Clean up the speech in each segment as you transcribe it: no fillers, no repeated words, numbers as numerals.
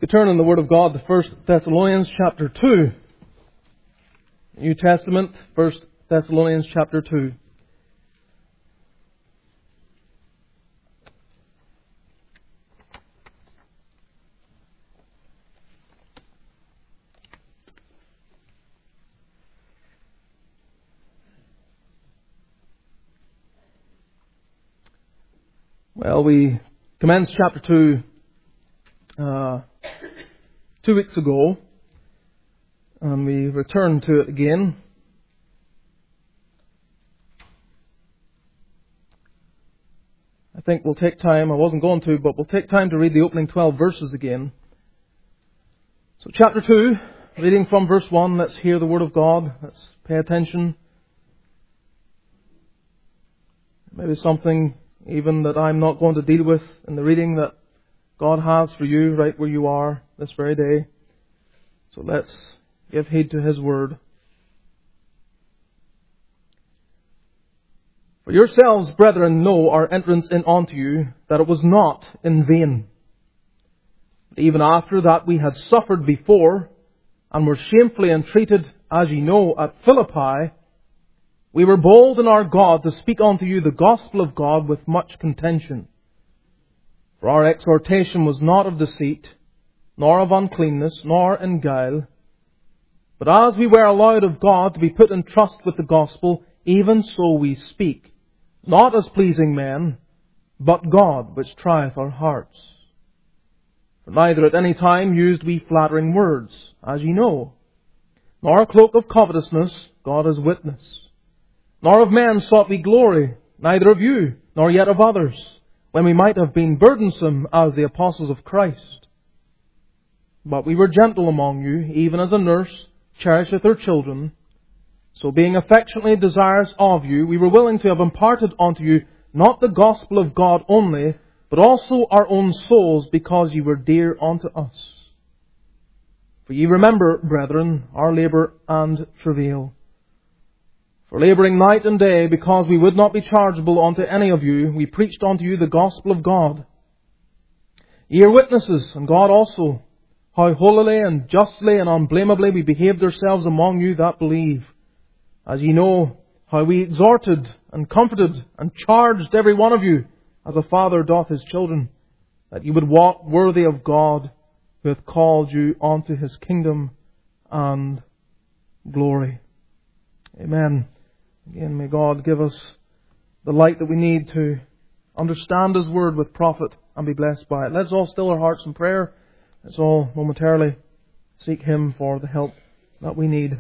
could turn in the Word of God to 1 Thessalonians chapter 2. New Testament, 1 Thessalonians chapter 2. Well, we commenced chapter 2 2 weeks ago, and we returned to it again. I think we'll take time, I wasn't going to, but we'll take time to read the opening 12 verses again. So chapter 2, reading from verse 1, let's hear the Word of God, let's pay attention. Maybe something even that I'm not going to deal with in the reading that God has for you right where you are this very day. So let's give heed to His Word. For yourselves, brethren, know our entrance in unto you, that it was not in vain. Even after that we had suffered before, and were shamefully entreated, as ye know, at Philippi, we were bold in our God to speak unto you the gospel of God with much contention. For our exhortation was not of deceit, nor of uncleanness, nor in guile. But as we were allowed of God to be put in trust with the gospel, even so we speak, not as pleasing men, but God which trieth our hearts. For neither at any time used we flattering words, as ye know, nor a cloak of covetousness, God is witness. Nor of men sought we glory, neither of you, nor yet of others, when we might have been burdensome as the apostles of Christ. But we were gentle among you, even as a nurse cherisheth her children. So being affectionately desirous of you, we were willing to have imparted unto you not the gospel of God only, but also our own souls, because ye were dear unto us. For ye remember, brethren, our labour and travail. For labouring night and day, because we would not be chargeable unto any of you, we preached unto you the gospel of God. Ye are witnesses, and God also, how holily and justly and unblameably we behaved ourselves among you that believe. As ye know, how we exhorted and comforted and charged every one of you, as a father doth his children, that ye would walk worthy of God, who hath called you unto His kingdom and glory. Amen. Again, may God give us the light that we need to understand His Word with profit and be blessed by it. Let's all still our hearts in prayer. Let's all momentarily seek Him for the help that we need.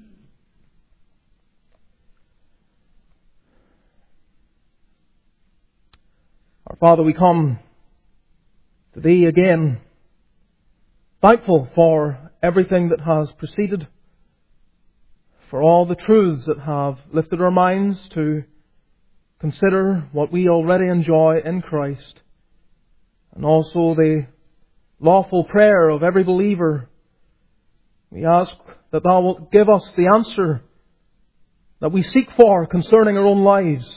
Our Father, we come to Thee again, thankful for everything that has preceded, for all the truths that have lifted our minds to consider what we already enjoy in Christ, and also the lawful prayer of every believer. We ask that Thou wilt give us the answer that we seek for concerning our own lives.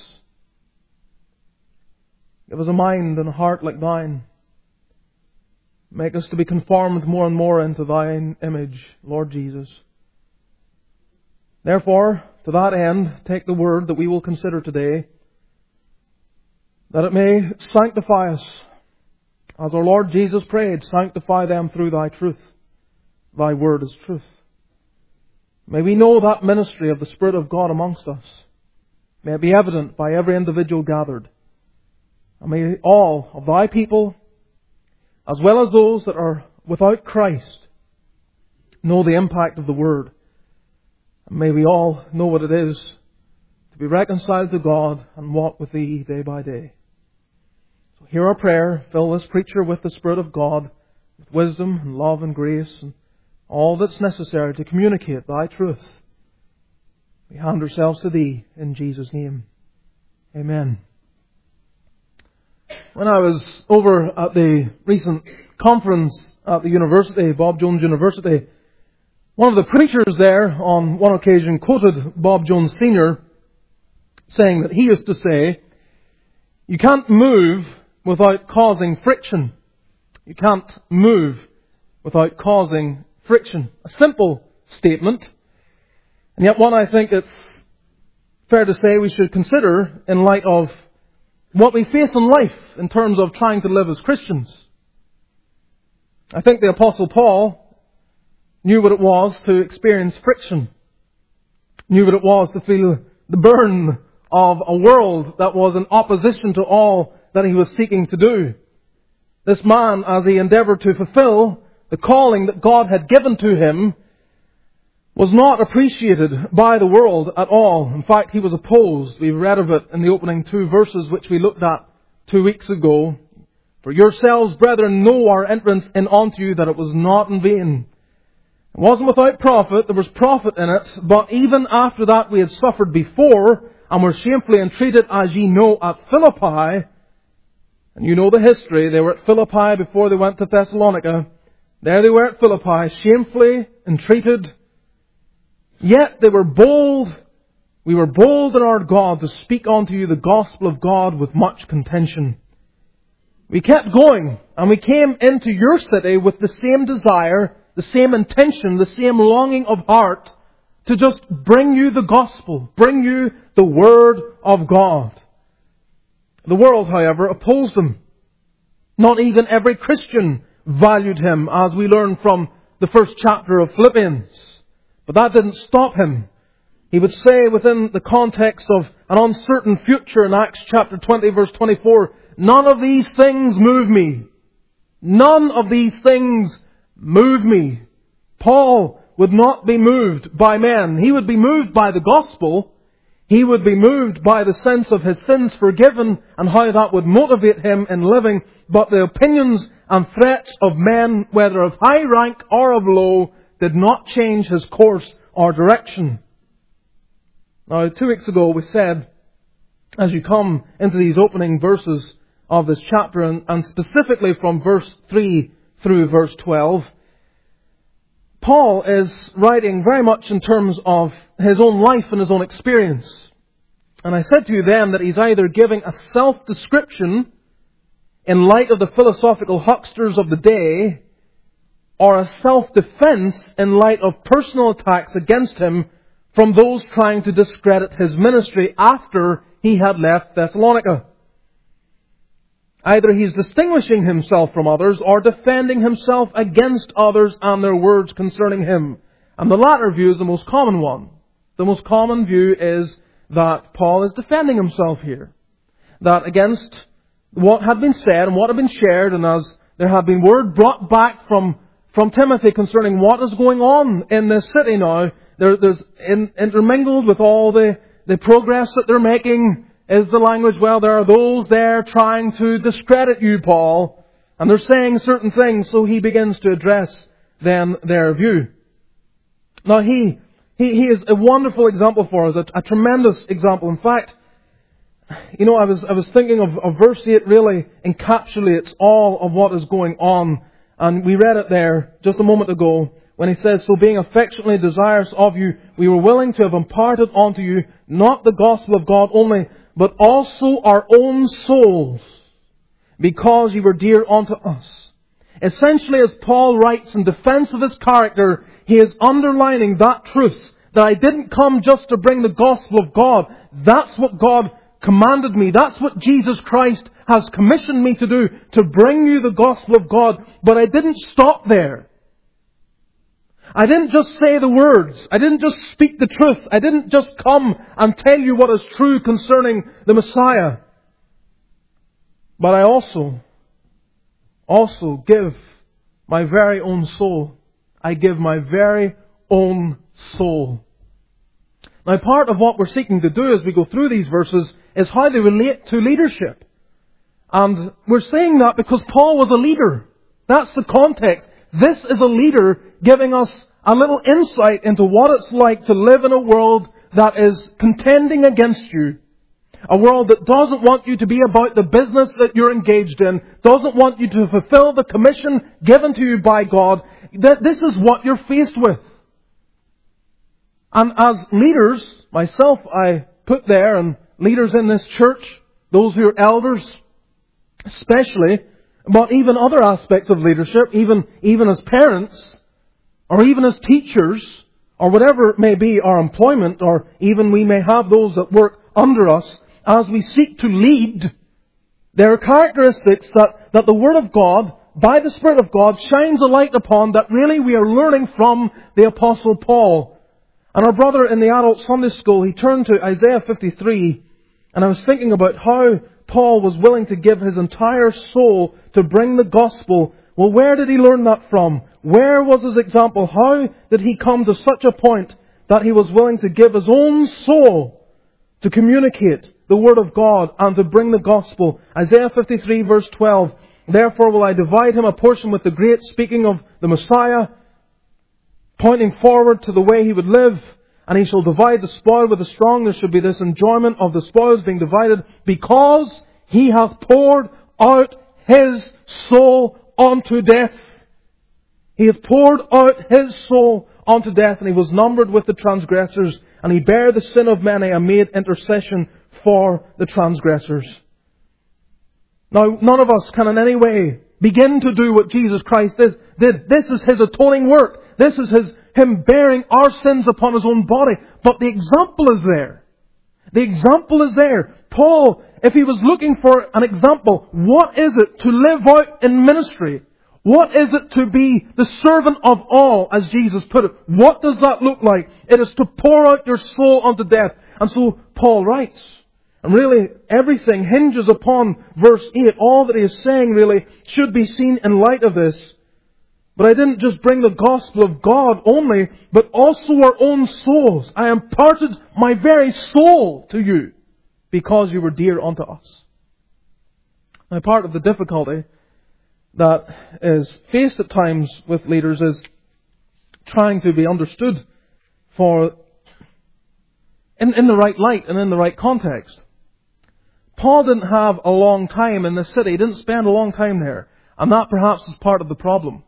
Give us a mind and a heart like Thine. Make us to be conformed more and more into Thine image, Lord Jesus. Therefore, to that end, take the Word that we will consider today, that it may sanctify us. As our Lord Jesus prayed, sanctify them through Thy truth. Thy Word is truth. May we know that ministry of the Spirit of God amongst us. May it be evident by every individual gathered. And may all of Thy people, as well as those that are without Christ, know the impact of the Word. And may we all know what it is to be reconciled to God and walk with Thee day by day. So hear our prayer. Fill this preacher with the Spirit of God, with wisdom and love and grace and all that's necessary to communicate Thy truth. We hand ourselves to Thee in Jesus' name. Amen. When I was over at the recent conference at the university, Bob Jones University, one of the preachers there on one occasion quoted Bob Jones Sr. saying that he used to say, "You can't move without causing friction. You can't move without causing friction. A simple statement, and yet one I think it's fair to say we should consider in light of what we face in life in terms of trying to live as Christians. I think the Apostle Paul knew what it was to experience friction, knew what it was to feel the burn of a world that was in opposition to all that he was seeking to do. This man, as he endeavoured to fulfill the calling that God had given to him, was not appreciated by the world at all. In fact, he was opposed. We read of it in the opening 2 verses which we looked at 2 weeks ago. For yourselves, brethren, know our entrance in unto you, that it was not in vain. It wasn't without profit, there was profit in it, but even after that we had suffered before, and were shamefully entreated, as ye know, at Philippi. And you know the history. They were at Philippi before they went to Thessalonica. There they were at Philippi, shamefully entreated. Yet they were bold. We were bold in our God to speak unto you the gospel of God with much contention. We kept going, and we came into your city with the same desire, the same intention, the same longing of heart to just bring you the gospel, bring you the Word of God. The world, however, opposed him. Not even every Christian valued him, as we learn from the first chapter of Philippians. But that didn't stop him. He would say within the context of an uncertain future in Acts chapter 20 verse 24, none of these things move me. None of these things move me. Paul would not be moved by men. He would be moved by the gospel. He would be moved by the sense of his sins forgiven and how that would motivate him in living. But the opinions and threats of men, whether of high rank or of low, did not change his course or direction. Now, 2 weeks ago we said, as you come into these opening verses of this chapter, and specifically from verse 3 through verse 12, Paul is writing very much in terms of his own life and his own experience. And I said to you then that he's either giving a self-description in light of the philosophical hucksters of the day, or a self-defense in light of personal attacks against him from those trying to discredit his ministry after he had left Thessalonica. Either he's distinguishing himself from others or defending himself against others and their words concerning him. And the latter view is the most common one. The most common view is that Paul is defending himself here. That against what had been said and what had been shared, and as there had been word brought back from Timothy concerning what is going on in this city now, there's intermingled with all the progress that they're making is the language, well, there are those there trying to discredit you, Paul, and they're saying certain things, so he begins to address then their view. Now he is a wonderful example for us, a tremendous example. In fact, you know, I was thinking of verse 8 really encapsulates all of what is going on. And we read it there just a moment ago when he says, so being affectionately desirous of you, we were willing to have imparted unto you not the gospel of God only, but also our own souls, because you were dear unto us. Essentially, as Paul writes in defense of his character, he is underlining that truth, that I didn't come just to bring the gospel of God. That's what God commanded me. That's what Jesus Christ has commissioned me to do, to bring you the gospel of God. But I didn't stop there. I didn't just say the words. I didn't just speak the truth. I didn't just come and tell you what is true concerning the Messiah. But I also give my very own soul. I give my very own soul. Now, part of what we're seeking to do as we go through these verses is how they relate to leadership. And we're saying that because Paul was a leader. That's the context. This is a leader giving us a little insight into what it's like to live in a world that is contending against you. A world that doesn't want you to be about the business that you're engaged in, doesn't want you to fulfill the commission given to you by God. This is what you're faced with. And as leaders, myself I put there, and leaders in this church, those who are elders especially, but even other aspects of leadership, even as parents, or even as teachers, or whatever it may be, our employment, or even we may have those that work under us, as we seek to lead, there are characteristics that the Word of God, by the Spirit of God, shines a light upon that really we are learning from the Apostle Paul. And our brother in the adult Sunday school, he turned to Isaiah 53, and I was thinking about how Paul was willing to give his entire soul to bring the gospel. Well, where did he learn that from? Where was his example? How did he come to such a point that he was willing to give his own soul to communicate the Word of God and to bring the gospel? Isaiah 53 verse 12. Therefore will I divide him a portion with the great, speaking of the Messiah, pointing forward to the way he would live. And he shall divide the spoil with the strong. There should be this enjoyment of the spoils being divided, because he hath poured out his soul unto death. He hath poured out his soul unto death, and he was numbered with the transgressors, and he bare the sin of many and made intercession for the transgressors. Now, none of us can in any way begin to do what Jesus Christ did. This is His atoning work. This is Him bearing our sins upon His own body. But the example is there. The example is there. Paul, if he was looking for an example, what is it to live out in ministry? What is it to be the servant of all, as Jesus put it? What does that look like? It is to pour out your soul unto death. And so Paul writes. And really, everything hinges upon verse 8. All that he is saying really should be seen in light of this. But I didn't just bring the gospel of God only, but also our own souls. I imparted my very soul to you, because you were dear unto us. Now, part of the difficulty that is faced at times with leaders is trying to be understood in the right light and in the right context. Paul didn't have a long time in this city. He didn't spend a long time there. And that perhaps is part of the problem.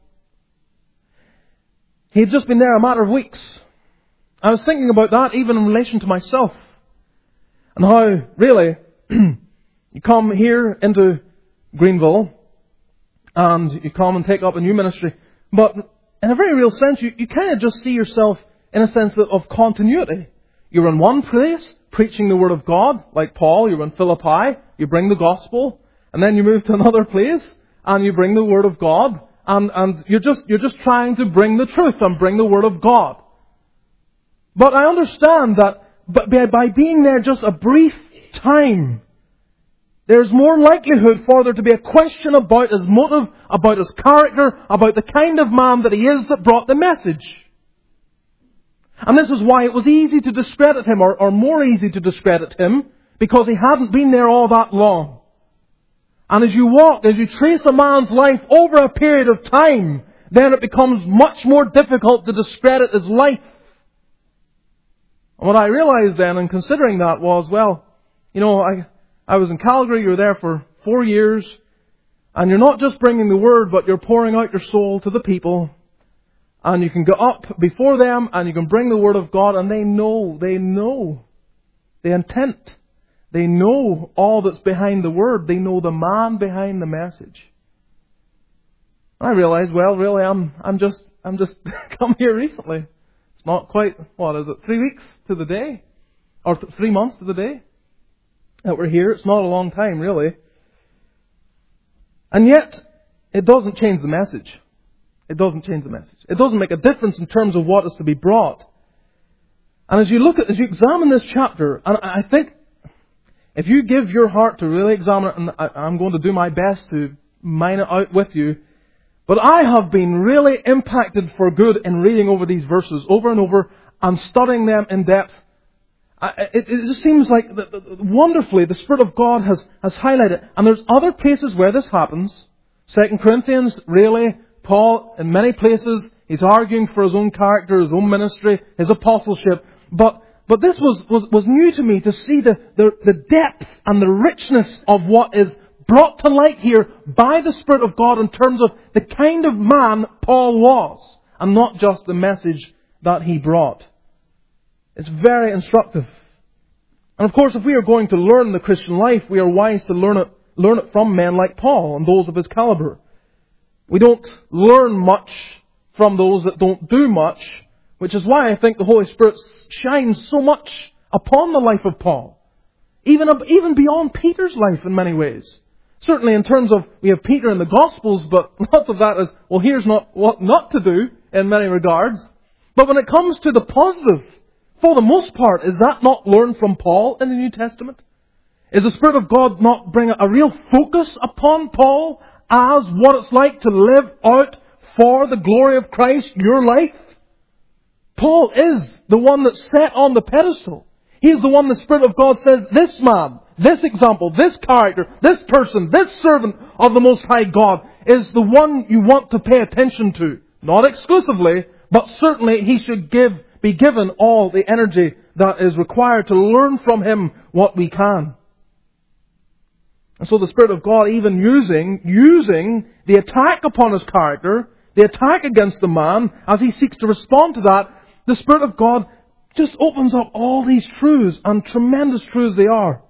He had just been there a matter of weeks. I was thinking about that even in relation to myself. And how, really, you come here into Greenville and you come and take up a new ministry. But in a very real sense, you kind of just see yourself in a sense of continuity. You're in one place, preaching the Word of God, like Paul. You're in Philippi, you bring the gospel. And then you move to another place, and you bring the Word of God. And you're just trying to bring the truth and bring the Word of God. But I understand that by being there just a brief time, there's more likelihood for there to be a question about his motive, about his character, about the kind of man that he is that brought the message. And this is why it was easy to discredit him, or more easy to discredit him, because he hadn't been there all that long. And as you trace a man's life over a period of time, then it becomes much more difficult to discredit his life. And what I realized then, in considering that, was, well, I was in Calgary, you were there for 4 years, and you're not just bringing the Word, but you're pouring out your soul to the people. And you can go up before them, and you can bring the Word of God, and they know the intent. They know all that's behind the Word. They know the man behind the message. I realized, well, really, I'm just come here recently. It's not quite, 3 weeks to the day? Or 3 months to the day that we're here. It's not a long time, really. And yet, it doesn't change the message. It doesn't change the message. It doesn't make a difference in terms of what is to be brought. And as you examine this chapter, and I think, if you give your heart to really examine it, and I'm going to do my best to mine it out with you, but I have been really impacted for good in reading over these verses over and over and studying them in depth. It just seems like wonderfully the Spirit of God has highlighted. And there's other places where this happens. 2 Corinthians, really, Paul, in many places, he's arguing for his own character, his own ministry, his apostleship. But this was new to me, to see the depth and the richness of what is brought to light here by the Spirit of God in terms of the kind of man Paul was, and not just the message that he brought. It's very instructive. And of course, if we are going to learn the Christian life, we are wise to learn learn it from men like Paul and those of his caliber. We don't learn much from those that don't do much, which is why I think the Holy Spirit shines so much upon the life of Paul. Even beyond Peter's life in many ways. Certainly in terms of, we have Peter in the Gospels, but lots of that is, well, here's what not to do in many regards. But when it comes to the positive, for the most part, is that not learned from Paul in the New Testament? Is the Spirit of God not bring a real focus upon Paul as what it's like to live out for the glory of Christ your life? Paul is the one that's set on the pedestal. He is the one the Spirit of God says, this man, this example, this character, this person, this servant of the Most High God is the one you want to pay attention to. Not exclusively, but certainly he should be given all the energy that is required to learn from him what we can. And so the Spirit of God even using the attack upon his character, the attack against the man, as he seeks to respond to that, the Spirit of God just opens up all these truths, and tremendous truths they are.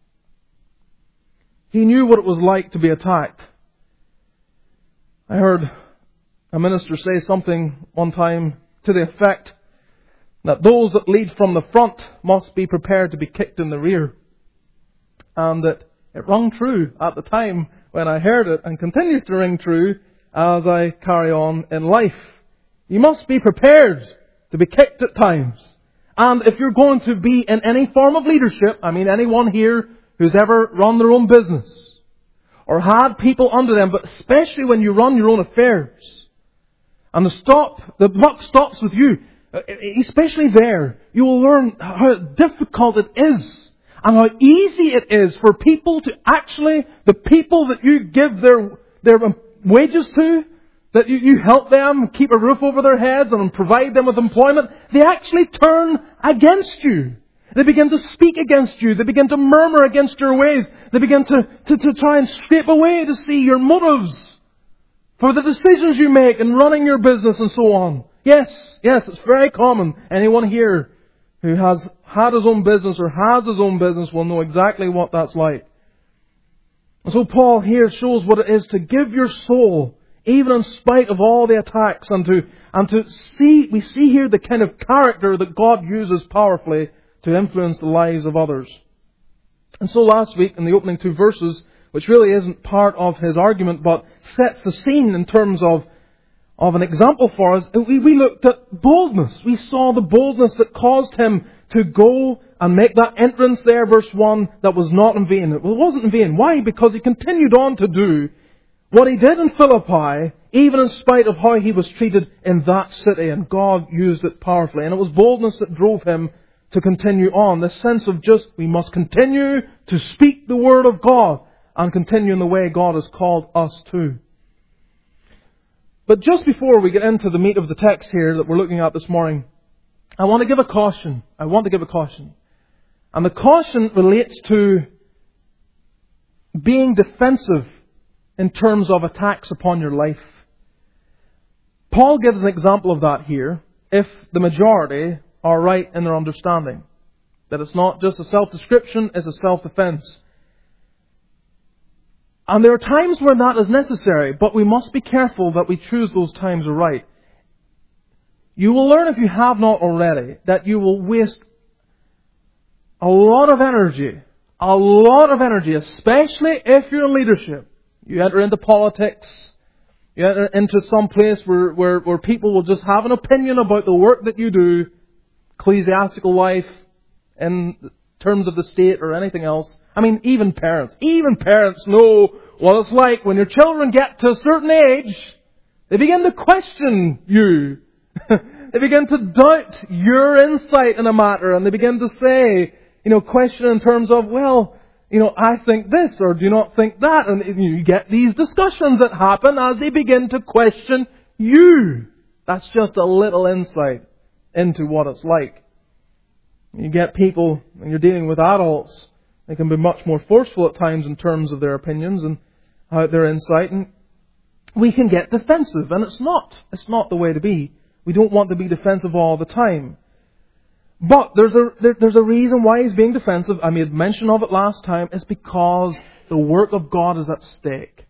He knew what it was like to be attacked. I heard a minister say something one time to the effect that those that lead from the front must be prepared to be kicked in the rear. And that it rung true at the time when I heard it, and continues to ring true as I carry on in life. You must be prepared to be kicked at times. And if you're going to be in any form of leadership, I mean anyone here who's ever run their own business or had people under them, but especially when you run your own affairs, and the buck stops with you, especially there, you will learn how difficult it is and how easy it is for people to actually, the people that you give their wages to, that you help them keep a roof over their heads and provide them with employment, they actually turn against you. They begin to speak against you. They begin to murmur against your ways. They begin to try and scrape away to see your motives for the decisions you make in running your business and so on. Yes, it's very common. Anyone here who has had his own business or has his own business will know exactly what that's like. And so Paul here shows what it is to give your soul, even in spite of all the attacks, and to see, we see here the kind of character that God uses powerfully to influence the lives of others. And so last week, in the opening two verses, which really isn't part of his argument, but sets the scene in terms of an example for us, we looked at boldness. We saw the boldness that caused him to go and make that entrance there, verse 1, that was not in vain. It wasn't in vain. Why? Because he continued on to do what he did in Philippi, even in spite of how he was treated in that city, and God used it powerfully. And it was boldness that drove him to continue on. This sense of we must continue to speak the Word of God and continue in the way God has called us to. But just before we get into the meat of the text here that we're looking at this morning, I want to give a caution. And the caution relates to being defensive in terms of attacks upon your life. Paul gives an example of that here, if the majority are right in their understanding. That it's not just a self-description, it's a self-defense. And there are times when that is necessary, but we must be careful that we choose those times right. You will learn, if you have not already, that you will waste a lot of energy, especially if you're in leadership. You enter into politics, you enter into some place where people will just have an opinion about the work that you do, ecclesiastical life, in terms of the state or anything else. I mean, even parents know what it's like when your children get to a certain age. They begin to question you. They begin to doubt your insight in a matter, and they begin to say, question in terms of, I think this, or do you not think that? And you get these discussions that happen as they begin to question you. That's just a little insight into what it's like. You get people, when you're dealing with adults, they can be much more forceful at times in terms of their opinions and their insight. And we can get defensive, and it's not the way to be. We don't want to be defensive all the time. But there's a reason why he's being defensive. I made mention of it last time. It's because the work of God is at stake.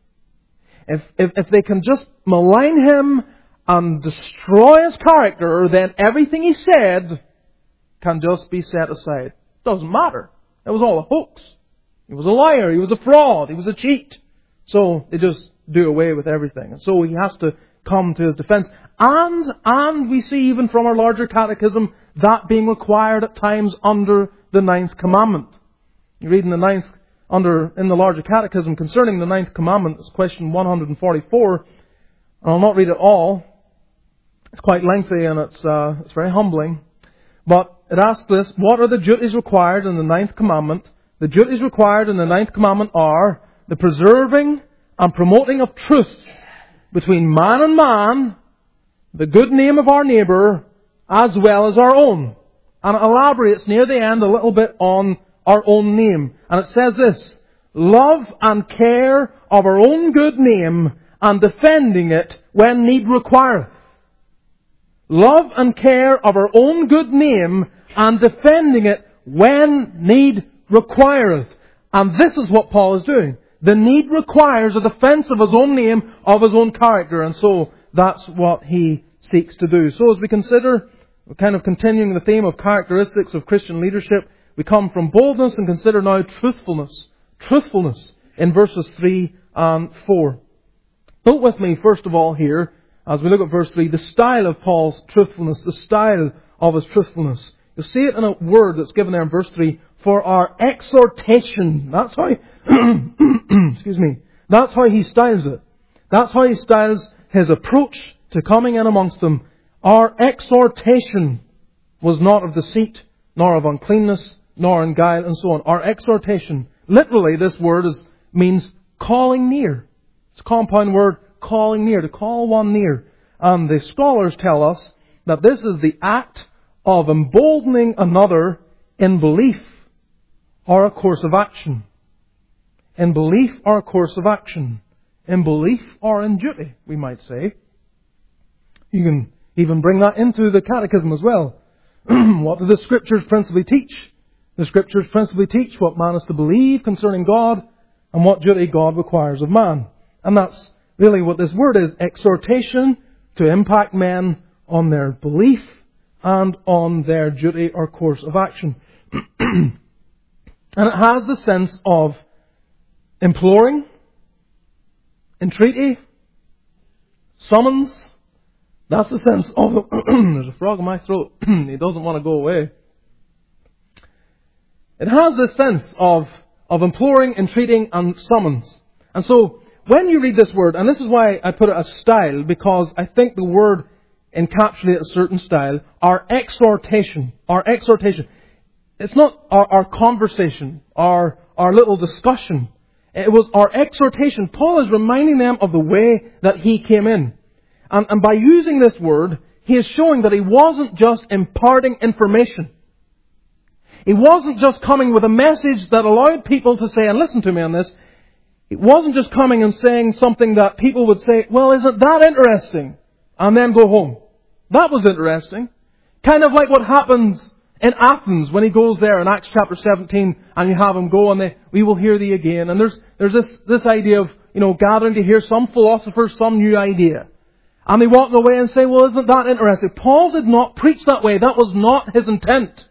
If they can just malign him and destroy his character, then everything he said can just be set aside. Doesn't matter. It was all a hoax. He was a liar. He was a fraud. He was a cheat. So they just do away with everything. And so he has to come to his defense. And we see even from our larger catechism that being required at times under the 9th commandment. You read in the larger catechism concerning the 9th commandment, it's question 144. And I'll not read it all. It's quite lengthy and it's very humbling. But it asks this: what are the duties required in the 9th commandment? The duties required in the 9th commandment are the preserving and promoting of truth between man and man, the good name of our neighbour, as well as our own. And it elaborates near the end a little bit on our own name. And it says this: love and care of our own good name and defending it when need requireth. Love and care of our own good name and defending it when need requireth. And this is what Paul is doing. The need requires a defense of his own name, of his own character. And so that's what he seeks to do. So as we consider, we're kind of continuing the theme of characteristics of Christian leadership, we come from boldness and consider now truthfulness. Truthfulness in verses 3 and 4. Note with me, first of all here, as we look at verse 3, the style of Paul's truthfulness, the style of his truthfulness. You'll see it in a word that's given there in verse 3, for our exhortation. That's how excuse me. That's how he styles it. That's how he styles his approach to coming in amongst them. Our exhortation was not of deceit, nor of uncleanness, nor in guile, and so on. Our exhortation. Literally, this word means calling near. It's a compound word, calling near, to call one near. And the scholars tell us that this is the act of emboldening another in belief or a course of action. In belief or a course of action. In belief or in duty, we might say. You can even bring that into the catechism as well. What do the Scriptures principally teach? The Scriptures principally teach what man is to believe concerning God and what duty God requires of man. And that's really what this word is, exhortation, to impact men on their belief and on their duty or course of action. And it has the sense of imploring, entreaty, summons. That's the sense of the there's a frog in my throat. He doesn't want to go away. It has this sense of imploring, entreating, and summons. And so, when you read this word, and this is why I put it as style, because I think the word encapsulates a certain style, our exhortation. It's not our conversation, our little discussion. It was our exhortation. Paul is reminding them of the way that he came in. And by using this word, he is showing that he wasn't just imparting information. He wasn't just coming with a message that allowed people to say, and listen to me on this, it wasn't just coming and saying something that people would say, well, isn't that interesting? And then go home. That was interesting. Kind of like what happens in Athens when he goes there in Acts chapter 17 and you have him go and we will hear thee again. And there's this idea of, gathering to hear some philosopher, some new idea. And they walk away and say, well, isn't that interesting? Paul did not preach that way. That was not his intent.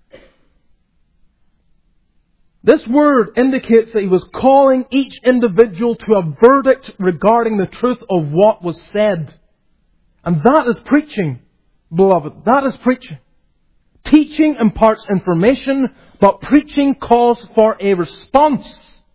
This word indicates that he was calling each individual to a verdict regarding the truth of what was said. And that is preaching, beloved. That is preaching. Teaching imparts information, but preaching calls for a response.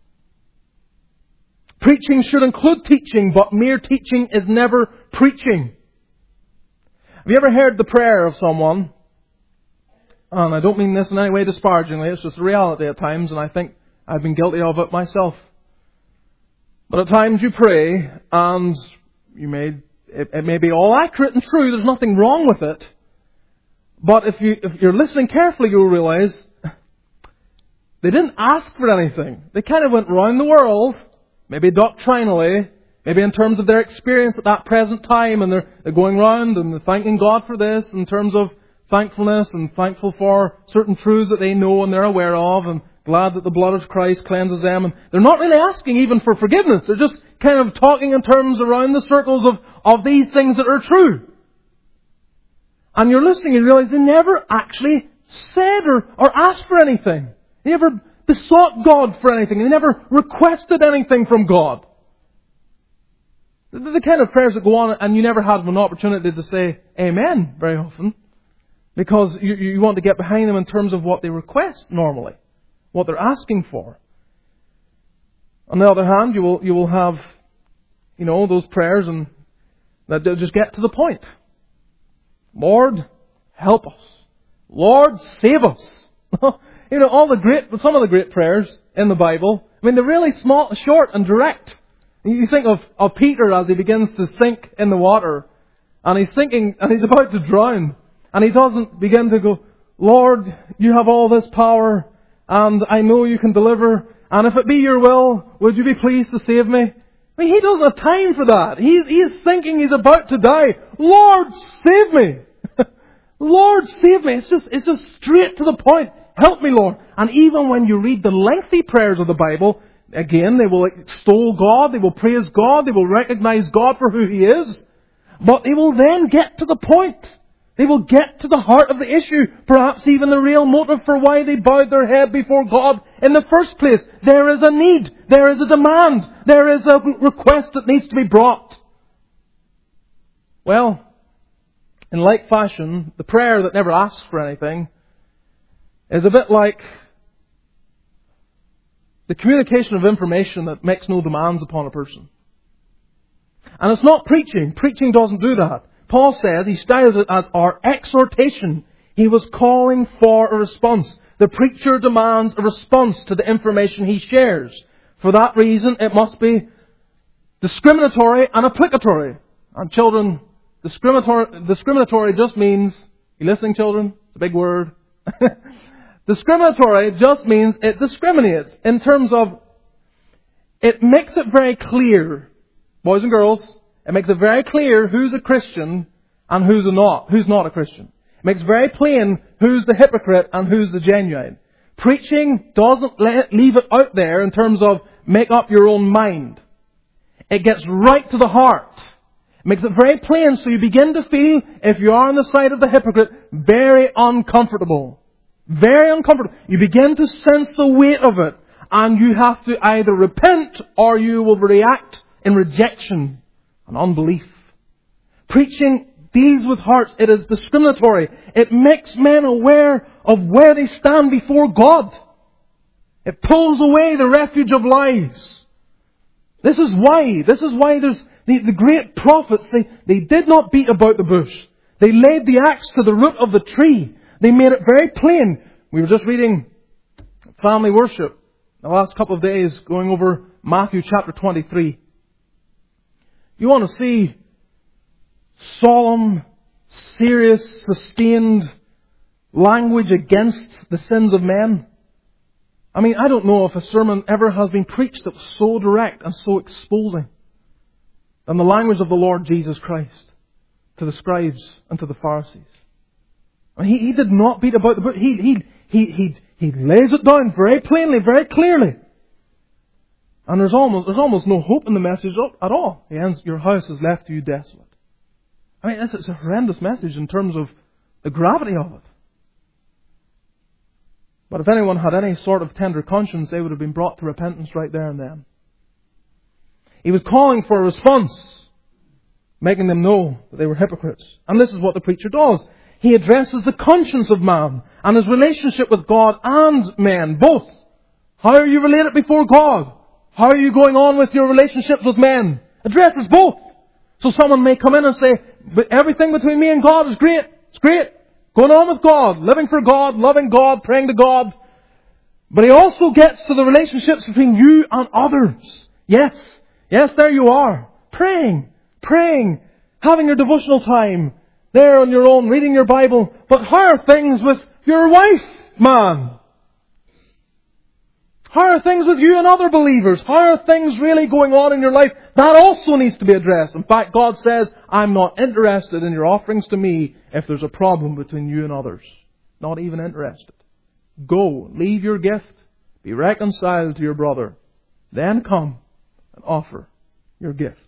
Preaching should include teaching, but mere teaching is never preaching. Have you ever heard the prayer of someone? And I don't mean this in any way disparagingly, it's just a reality at times, and I think I've been guilty of it myself. But at times you pray, and it may be all accurate and true, there's nothing wrong with it. But if you're listening carefully, you'll realize they didn't ask for anything. They kind of went round the world, maybe doctrinally, maybe in terms of their experience at that present time, and they're going round and they're thanking God for this in terms of thankfulness and thankful for certain truths that they know and they're aware of, and glad that the blood of Christ cleanses them. And they're not really asking even for forgiveness. They're just kind of talking in terms around the circles of these things that are true. And you're listening and you realize they never actually said or asked for anything. They never besought God for anything. They never requested anything from God. The kind of prayers that go on and you never had an opportunity to say Amen very often. Because you want to get behind them in terms of what they request normally. What they're asking for. On the other hand, you will have, those prayers and that just get to the point. Lord, help us. Lord, save us. some of the great prayers in the Bible, they're really small, short and direct. You think of Peter as he begins to sink in the water, and he's sinking, and he's about to drown, and he doesn't begin to go, Lord, you have all this power, and I know you can deliver, and if it be your will, would you be pleased to save me? He doesn't have time for that. He is sinking, he's about to die. Lord, save me! Lord, save me! It's just straight to the point. Help me, Lord. And even when you read the lengthy prayers of the Bible, again, they will extol God, they will praise God, they will recognize God for who He is. But they will then get to the point. They will get to the heart of the issue. Perhaps even the real motive for why they bowed their head before God in the first place. There is a need. There is a demand. There is a request that needs to be brought. Well, in like fashion, the prayer that never asks for anything is a bit like the communication of information that makes no demands upon a person. And it's not preaching. Preaching doesn't do that. Paul says, he styled it as our exhortation. He was calling for a response. The preacher demands a response to the information he shares. For that reason, it must be discriminatory and applicatory. And children, discriminatory just means, you listening, children? It's a big word. Discriminatory just means it discriminates in terms of, it makes it very clear, boys and girls, it makes it very clear who's a Christian and who's not a Christian. It makes very plain who's the hypocrite and who's the genuine. Preaching doesn't leave it out there in terms of make up your own mind. It gets right to the heart. It makes it very plain so you begin to feel, if you are on the side of the hypocrite, very uncomfortable. Very uncomfortable. You begin to sense the weight of it. And you have to either repent or you will react in rejection and unbelief. Preaching deals with hearts. It is discriminatory. It makes men aware of where they stand before God. It pulls away the refuge of lies. This is why there's the great prophets, they did not beat about the bush. They laid the axe to the root of the tree. They made it very plain. We were just reading family worship the last couple of days, going over Matthew chapter 23. You want to see solemn, serious, sustained language against the sins of men? I don't know if a sermon ever has been preached that was so direct and so exposing than the language of the Lord Jesus Christ to the scribes and to the Pharisees. He did not beat about the bush. He lays it down very plainly, very clearly. And there's almost no hope in the message at all. He ends, your house is left to you desolate. This is a horrendous message in terms of the gravity of it. But if anyone had any sort of tender conscience, they would have been brought to repentance right there and then. He was calling for a response, making them know that they were hypocrites. And this is what the preacher does. He addresses the conscience of man and his relationship with God and men, both. How are you related before God? How are you going on with your relationships with men? Addresses both. So someone may come in and say, but everything between me and God is great. It's great. Going on with God, living for God, loving God, praying to God. But he also gets to the relationships between you and others. Yes, there you are. Praying, having your devotional time, there on your own, reading your Bible. But how are things with your wife, man? How are things with you and other believers? How are things really going on in your life? That also needs to be addressed. In fact, God says, I'm not interested in your offerings to me if there's a problem between you and others. Not even interested. Go, leave your gift Be reconciled to your brother. Then come and offer your gift.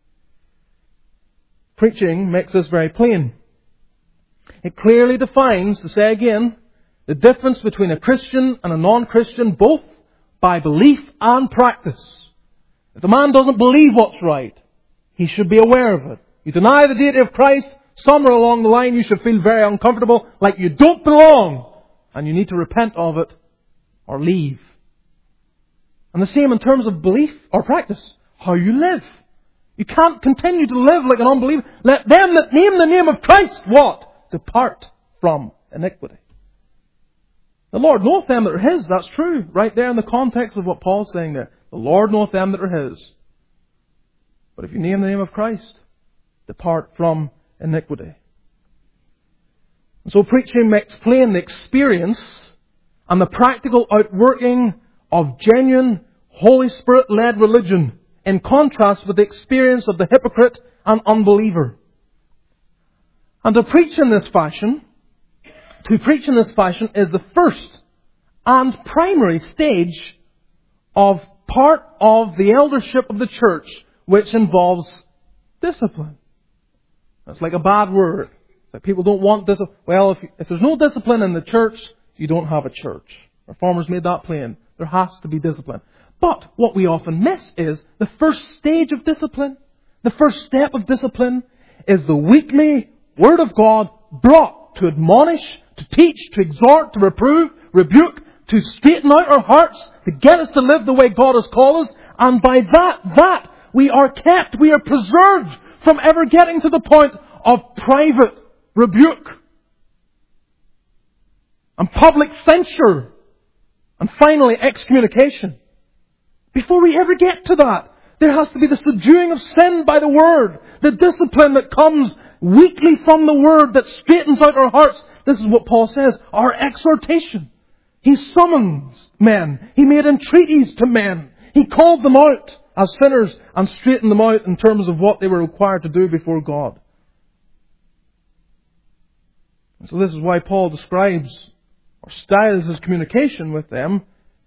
Preaching makes this very plain. It clearly defines, to say again, the difference between a Christian and a non-Christian, both by belief and practice. If the man doesn't believe what's right, he should be aware of it. You deny the deity of Christ, somewhere along the line you should feel very uncomfortable, like you don't belong, and you need to repent of it or leave. And the same in terms of belief or practice, how you live. You can't continue to live like an unbeliever. Let them that name the name of Christ, what? Depart from iniquity. The Lord knoweth them that are His. That's true. Right there in the context of what Paul's saying there. The Lord knoweth them that are His. But if you name the name of Christ, depart from iniquity. And so preaching makes plain the experience and the practical outworking of genuine, Holy Spirit-led religion, in contrast with the experience of the hypocrite and unbeliever. And to preach in this fashion is the first and primary stage of part of the eldership of the church, which involves discipline. That's like a bad word. It's like people don't want discipline. Well, if there's no discipline in the church, you don't have a church. Reformers made that plain. There has to be discipline. But what we often miss is the first stage of discipline. The first step of discipline is the weekly Word of God brought to admonish, to teach, to exhort, to reprove, rebuke, to straighten out our hearts, to get us to live the way God has called us. And by that we are kept, we are preserved from ever getting to the point of private rebuke and public censure and finally excommunication. Before we ever get to that, there has to be the subduing of sin by the Word, the discipline that comes weekly from the Word that straightens out our hearts. This is what Paul says, our exhortation. He summons men. He made entreaties to men. He called them out as sinners and straightened them out in terms of what they were required to do before God. And so this is why Paul describes or styles his communication with them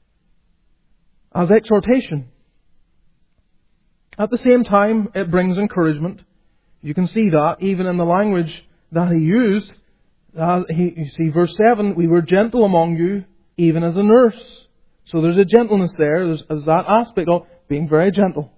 as exhortation. At the same time, it brings encouragement. You can see that even in the language that he used. You see verse 7, we were gentle among you, even as a nurse. So there's a gentleness there. There's that aspect of being very gentle.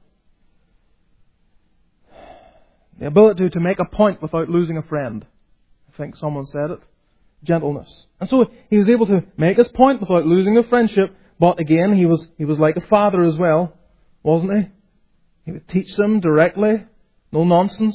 The ability to make a point without losing a friend. I think someone said it. Gentleness. And so he was able to make his point without losing the friendship. But again, he was like a father as well, wasn't he? He would teach them directly. No nonsense.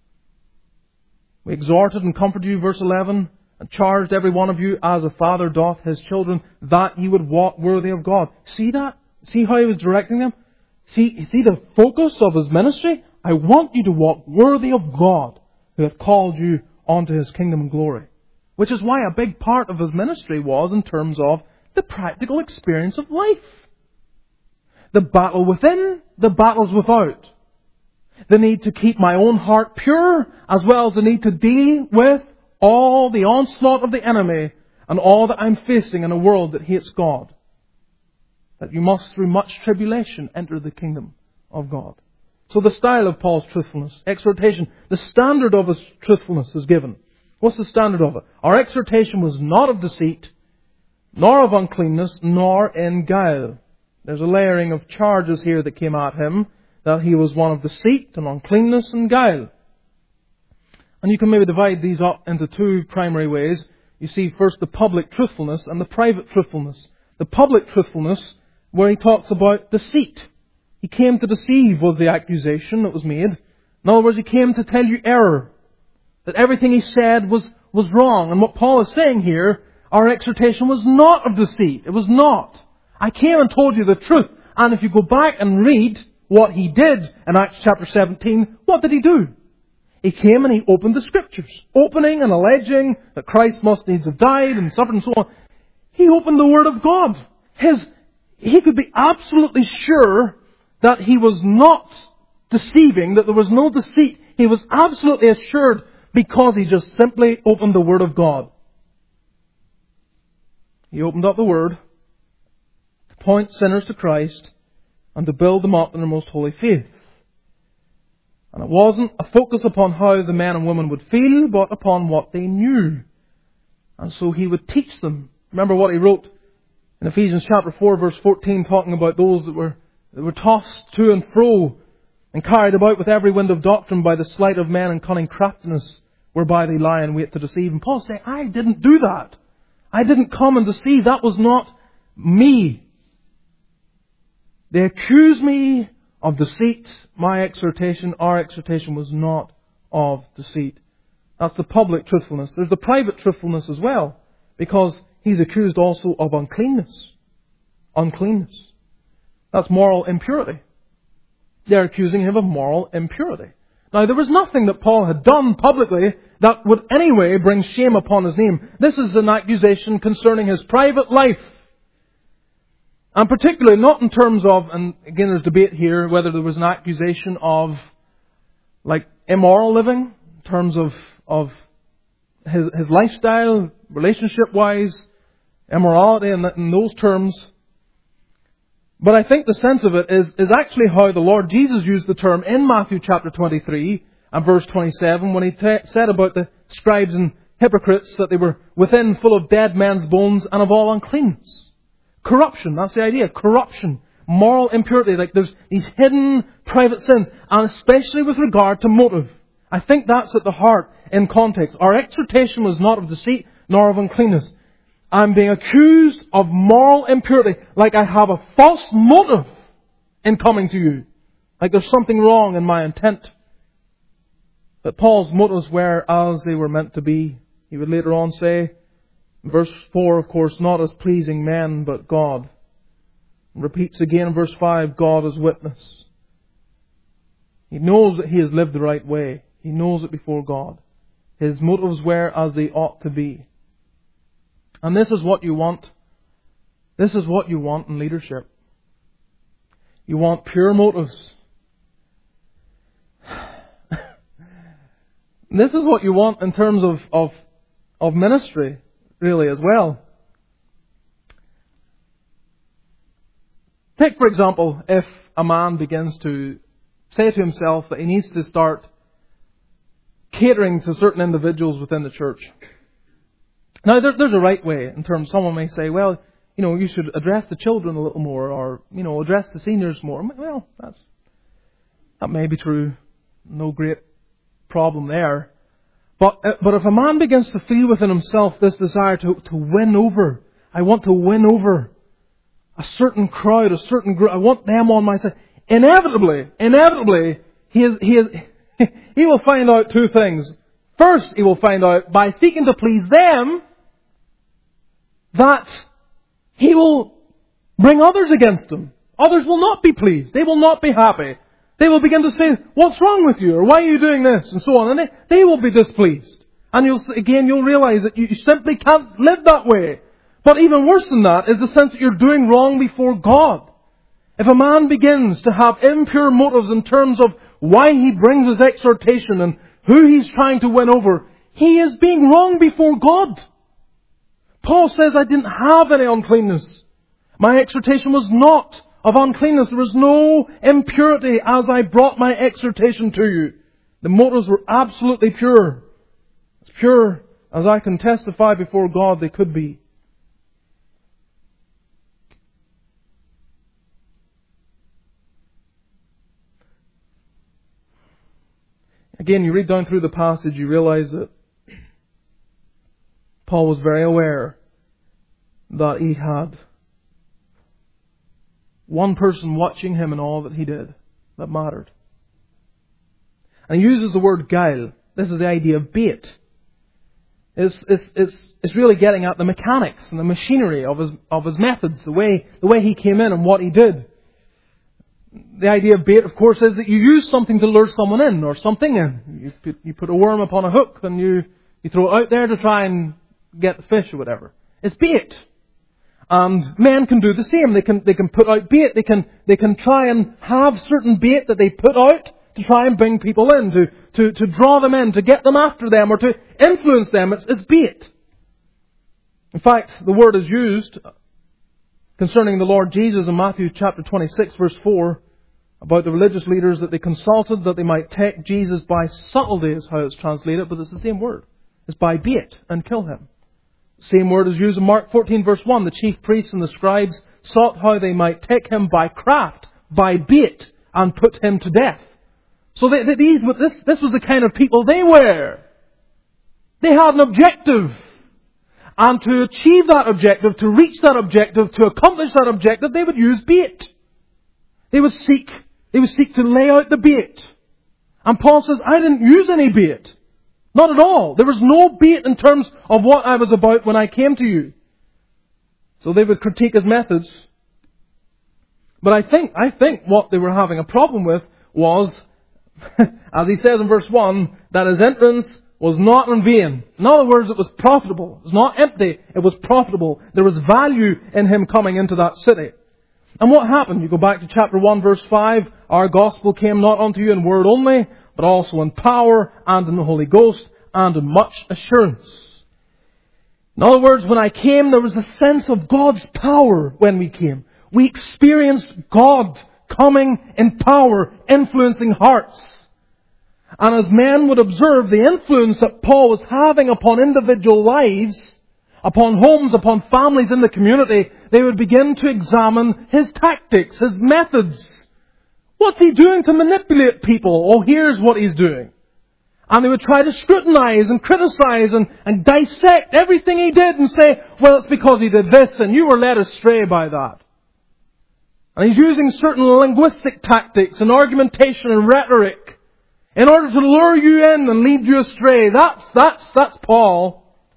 We exhorted and comforted you, verse 11, and charged every one of you as a father doth his children, that ye would walk worthy of God. See that? See how he was directing them? See the focus of his ministry? I want you to walk worthy of God, who hath called you onto His kingdom and glory. Which is why a big part of his ministry was in terms of the practical experience of life. The battle within, the battles without. The need to keep my own heart pure, as well as the need to deal with all the onslaught of the enemy and all that I'm facing in a world that hates God. That you must, through much tribulation, enter the kingdom of God. So the style of Paul's truthfulness, exhortation, the standard of his truthfulness is given. What's the standard of it? Our exhortation was not of deceit, nor of uncleanness, nor in guile. There's a layering of charges here that came at him, that he was one of deceit and uncleanness and guile. And you can maybe divide these up into two primary ways. You see first the public truthfulness and the private truthfulness. The public truthfulness, where he talks about deceit. He came to deceive was the accusation that was made. In other words, he came to tell you error. That everything he said was wrong. And what Paul is saying here, our exhortation was not of deceit. It was not. I came and told you the truth. And if you go back and read what he did in Acts chapter 17, what did he do? He came and he opened the Scriptures. Opening and alleging that Christ must needs have died and suffered and so on. He opened the Word of God. He could be absolutely sure that he was not deceiving, that there was no deceit. He was absolutely assured because he just simply opened the Word of God. He opened up the Word to point sinners to Christ and to build them up in their most holy faith. And it wasn't a focus upon how the men and women would feel, but upon what they knew. And so he would teach them. Remember what he wrote in Ephesians chapter 4, verse 14, talking about those that were tossed to and fro and carried about with every wind of doctrine by the sleight of men and cunning craftiness, whereby they lie in wait to deceive. And Paul said, I didn't do that. I didn't come and deceive. That was not me. They accused me of deceit. My exhortation, our exhortation, was not of deceit. That's the public truthfulness. There's the private truthfulness as well, because he's accused also of uncleanness. Uncleanness. That's moral impurity. They're accusing him of moral impurity. Now, there was nothing that Paul had done publicly that would anyway bring shame upon his name. This is an accusation concerning his private life. And particularly not in terms of, and again there's debate here, whether there was an accusation of like immoral living, in terms of his lifestyle, relationship-wise, immorality in those terms. But I think the sense of it is actually how the Lord Jesus used the term in Matthew chapter 23 and verse 27 when he said about the scribes and hypocrites that they were within full of dead men's bones and of all uncleanness. Corruption, that's the idea. Corruption. Moral impurity. Like there's these hidden private sins. And especially with regard to motive. I think that's at the heart in context. Our exhortation was not of deceit nor of uncleanness. I'm being accused of moral impurity. Like I have a false motive in coming to you. Like there's something wrong in my intent. But Paul's motives were as they were meant to be. He would later on say, verse 4, of course, not as pleasing men, but God. And repeats again in verse 5, God is witness. He knows that he has lived the right way. He knows it before God. His motives were as they ought to be. And this is what you want. This is what you want in leadership. You want pure motives. This is what you want in terms of ministry, really, as well. Take, for example, if a man begins to say to himself that he needs to start catering to certain individuals within the church. Now, there's a right way in terms, someone may say, well, you should address the children a little more, or, address the seniors more. Well, that may be true. No great problem there. But if a man begins to feel within himself this desire to win over, I want to win over a certain crowd, a certain group, I want them on my side. Inevitably, he will find out two things. First, he will find out by seeking to please them that he will bring others against him. Others will not be pleased. They will not be happy. They will begin to say, what's wrong with you? Or why are you doing this? And so on. And they will be displeased. And you'll realize that you simply can't live that way. But even worse than that is the sense that you're doing wrong before God. If a man begins to have impure motives in terms of why he brings his exhortation and who he's trying to win over, he is being wrong before God. Paul says, I didn't have any uncleanness. My exhortation was not of uncleanness. There was no impurity as I brought my exhortation to you. The motives were absolutely pure. As pure as I can testify before God they could be. Again, you read down through the passage, you realize that Paul was very aware that he had one person watching him in all that he did that mattered. And he uses the word guile. This is the idea of bait. It's really getting at the mechanics and the machinery of his methods, the way he came in and what he did. The idea of bait, of course, is that you use something to lure someone in or something in. You put a worm upon a hook and you throw it out there to try and get the fish or whatever. It's bait. And men can do the same. They can put out bait. They can try and have certain bait that they put out to try and bring people in, to draw them in, to get them after them or to influence them. It's bait. In fact, the word is used concerning the Lord Jesus in Matthew chapter 26 verse 4, about the religious leaders that they consulted that they might take Jesus by subtlety is how it's translated, but it's the same word. It's by bait and kill Him. Same word is used in Mark 14 verse 1. The chief priests and the scribes sought how they might take Him by craft, by bait, and put Him to death. So this was the kind of people they were. They had an objective. And to achieve that objective, to reach that objective, to accomplish that objective, they would use bait. They would seek to lay out the bait. And Paul says, I didn't use any bait. Not at all. There was no bait in terms of what I was about when I came to you. So they would critique His methods. But I think what they were having a problem with was, as he says in verse 1, that His entrance was not in vain. In other words, it was profitable. It was not empty. It was profitable. There was value in Him coming into that city. And what happened? You go back to chapter 1 verse 5. Our gospel came not unto you in word only, but also in power and in the Holy Ghost and in much assurance. In other words, when I came, there was a sense of God's power when we came. We experienced God coming in power, influencing hearts. And as men would observe the influence that Paul was having upon individual lives, upon homes, upon families in the community, they would begin to examine his tactics, his methods. What's he doing to manipulate people? Oh, here's what he's doing. And they would try to scrutinize and criticize and dissect everything he did and say, well, it's because he did this and you were led astray by that. And he's using certain linguistic tactics and argumentation and rhetoric in order to lure you in and lead you astray. That's Paul.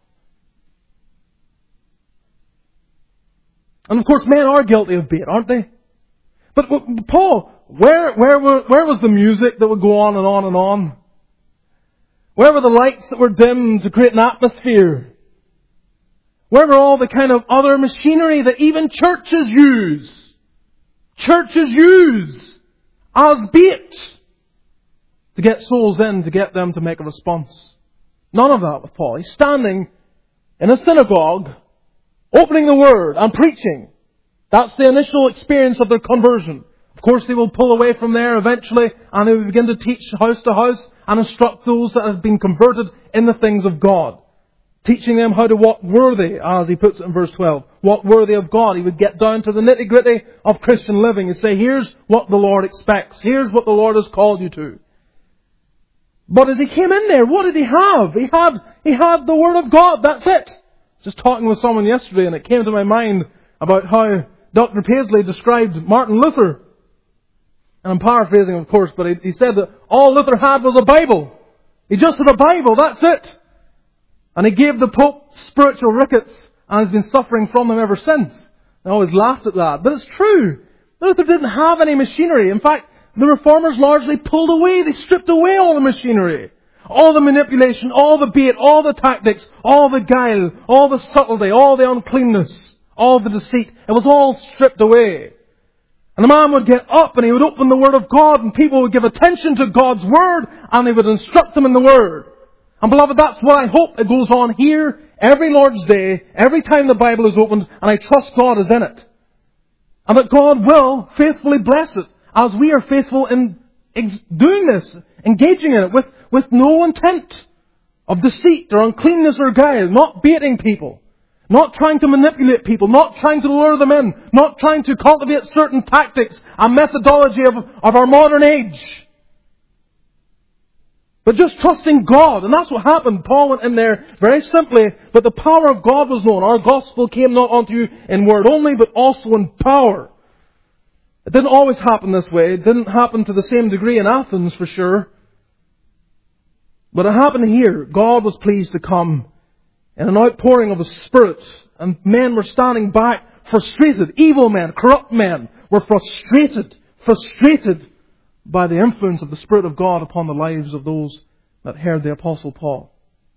And of course, men are guilty of bait, aren't they? But Paul, where was the music that would go on and on and on? Where were the lights that were dimmed to create an atmosphere? Where were all the kind of other machinery that even churches use? Churches use as bait to get souls in, to get them to make a response. None of that with Paul. He's standing in a synagogue, opening the Word and preaching. That's the initial experience of their conversion. Of course, they will pull away from there eventually, and they will begin to teach house to house and instruct those that have been converted in the things of God. Teaching them how to walk worthy, as he puts it in verse 12. Walk worthy of God. He would get down to the nitty-gritty of Christian living and say, here's what the Lord expects. Here's what the Lord has called you to. But as he came in there, what did he have? He had the Word of God. That's it. Just talking with someone yesterday, and it came to my mind about how Dr. Paisley described Martin Luther. And I'm paraphrasing, of course, but he said that all Luther had was a Bible. He just had a Bible, that's it. And he gave the Pope spiritual rickets and has been suffering from them ever since. I always laughed at that. But it's true. Luther didn't have any machinery. In fact, the Reformers largely pulled away. They stripped away all the machinery. All the manipulation, all the bait, all the tactics, all the guile, all the subtlety, all the uncleanness, all the deceit. It was all stripped away. And the man would get up and he would open the Word of God and people would give attention to God's Word and they would instruct them in the Word. And beloved, that's what I hope it goes on here every Lord's Day, every time the Bible is opened, and I trust God is in it. And that God will faithfully bless it as we are faithful in doing this, engaging in it with no intent of deceit or uncleanness or guile, not baiting people, not trying to manipulate people, not trying to lure them in, not trying to cultivate certain tactics and methodology of our modern age. But just trusting God. And that's what happened. Paul went in there very simply, but the power of God was known. Our gospel came not unto you in word only, but also in power. It didn't always happen this way. It didn't happen to the same degree in Athens, for sure. But it happened here. God was pleased to come in an outpouring of the Spirit. And men were standing back, frustrated. Evil men, corrupt men were frustrated by the influence of the Spirit of God upon the lives of those that heard the Apostle Paul.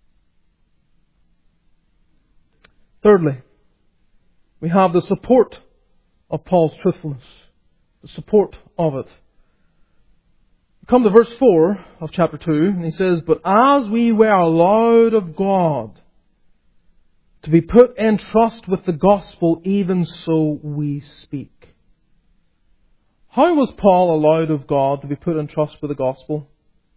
Thirdly, we have the support of Paul's truthfulness. The support of it. Come to verse 4 of chapter 2, and he says, But as we were allowed of God to be put in trust with the gospel, even so we speak. How was Paul allowed of God to be put in trust with the gospel?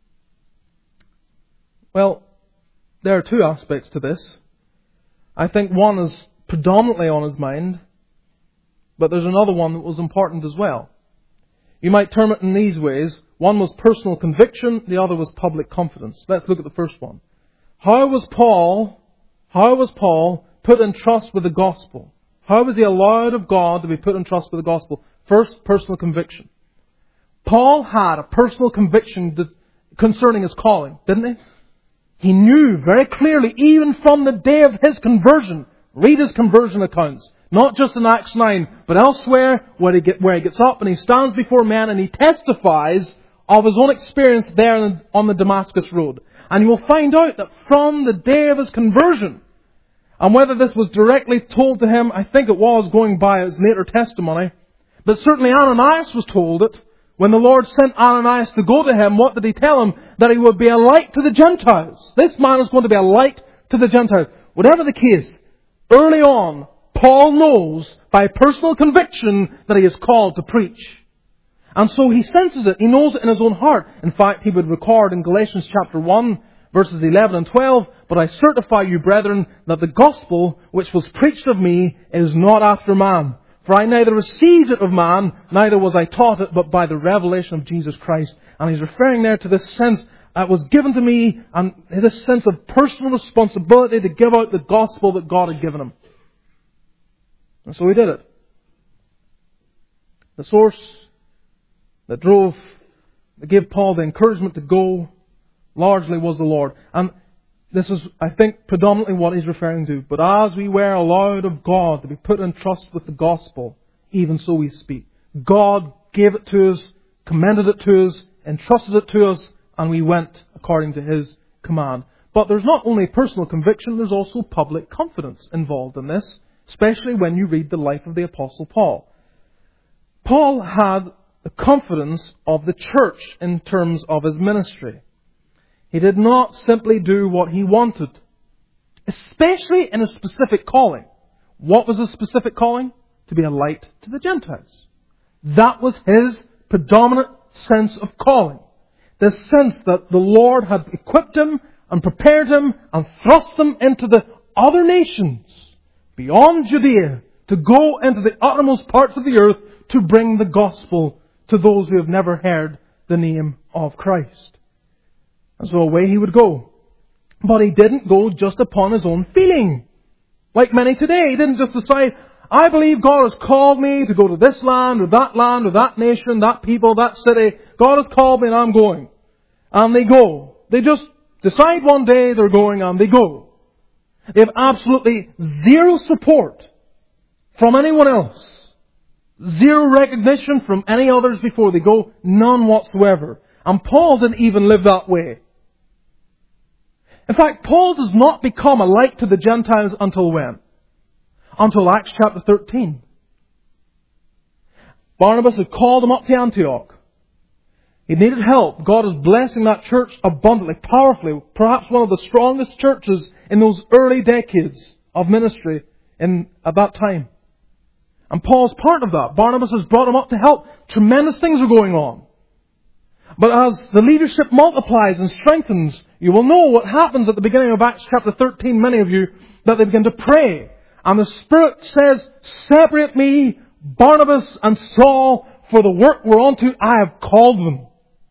Well, there are two aspects to this. I think one is predominantly on his mind, but there's another one that was important as well. You might term it in these ways. One was personal conviction, the other was public confidence. Let's look at the first one. How was Paul put in trust with the gospel? How was he allowed of God to be put in trust with the gospel? First, personal conviction. Paul had a personal conviction concerning his calling, didn't he? He knew very clearly, even from the day of his conversion. Read his conversion accounts. Not just in Acts 9, but elsewhere where he gets up and he stands before men and he testifies of his own experience there on the Damascus road. And you will find out that from the day of his conversion, and whether this was directly told to him, I think it was going by his later testimony, but certainly Ananias was told it. When the Lord sent Ananias to go to him, what did he tell him? That he would be a light to the Gentiles. This man is going to be a light to the Gentiles. Whatever the case, early on, Paul knows by personal conviction that he is called to preach. And so he senses it. He knows it in his own heart. In fact, he would record in Galatians chapter 1, verses 11 and 12, "But I certify you, brethren, that the gospel which was preached of me is not after man. For I neither received it of man, neither was I taught it, but by the revelation of Jesus Christ." And he's referring there to this sense that was given to me, and this sense of personal responsibility to give out the gospel that God had given him. And so he did it. The source that gave Paul the encouragement to go, largely was the Lord. And this is, I think, predominantly what he's referring to. But as we were allowed of God to be put in trust with the gospel, even so we speak. God gave it to us, commended it to us, entrusted it to us, and we went according to His command. But there's not only personal conviction, there's also public confidence involved in this, especially when you read the life of the Apostle Paul. Paul had the confidence of the church in terms of his ministry. He did not simply do what he wanted, especially in a specific calling. What was his specific calling? To be a light to the Gentiles. That was his predominant sense of calling. The sense that the Lord had equipped him and prepared him and thrust him into the other nations beyond Judea to go into the uttermost parts of the earth to bring the gospel to those who have never heard the name of Christ. And so away he would go. But he didn't go just upon his own feeling. Like many today, he didn't just decide, I believe God has called me to go to this land or that nation, that people, that city. God has called me and I'm going. And they go. They just decide one day they're going and they go. They have absolutely zero support from anyone else. Zero recognition from any others before they go. None whatsoever. And Paul didn't even live that way. In fact, Paul does not become a light to the Gentiles until when? Until Acts chapter 13. Barnabas had called him up to Antioch. He needed help. God is blessing that church abundantly, powerfully. Perhaps one of the strongest churches in those early decades of ministry at that time. And Paul's part of that. Barnabas has brought him up to help. Tremendous things are going on. But as the leadership multiplies and strengthens, you will know what happens at the beginning of Acts chapter 13, many of you, that they begin to pray. And the Spirit says, separate me, Barnabas and Saul, for the work whereunto I have called them.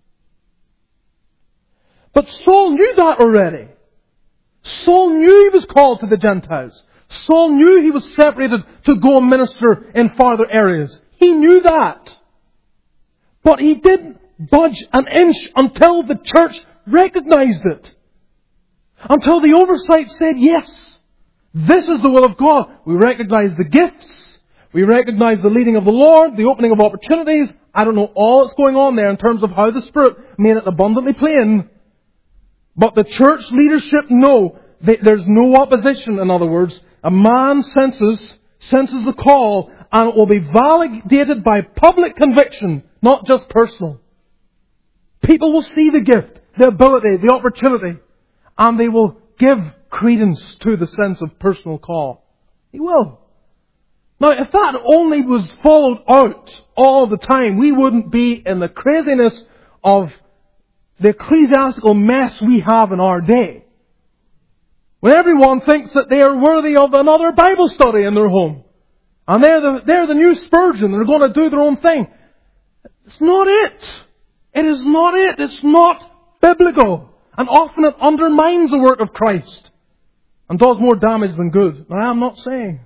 But Saul knew that already. Saul knew he was called to the Gentiles. Saul knew he was separated to go and minister in farther areas. He knew that. But he didn't budge an inch until the church recognized it. Until the oversight said, yes, this is the will of God. We recognize the gifts. We recognize the leading of the Lord, the opening of opportunities. I don't know all that's going on there in terms of how the Spirit made it abundantly plain. But the church leadership know there's no opposition, in other words. A man senses the call, and it will be validated by public conviction, not just personal. People will see the gift, the ability, the opportunity, and they will give credence to the sense of personal call. He will. Now, if that only was followed out all the time, we wouldn't be in the craziness of the ecclesiastical mess we have in our day. When everyone thinks that they are worthy of another Bible study in their home. And they're the new Spurgeon. They're going to do their own thing. It's not it. It is not it. It's not biblical. And often it undermines the work of Christ. And does more damage than good. Now, I'm not saying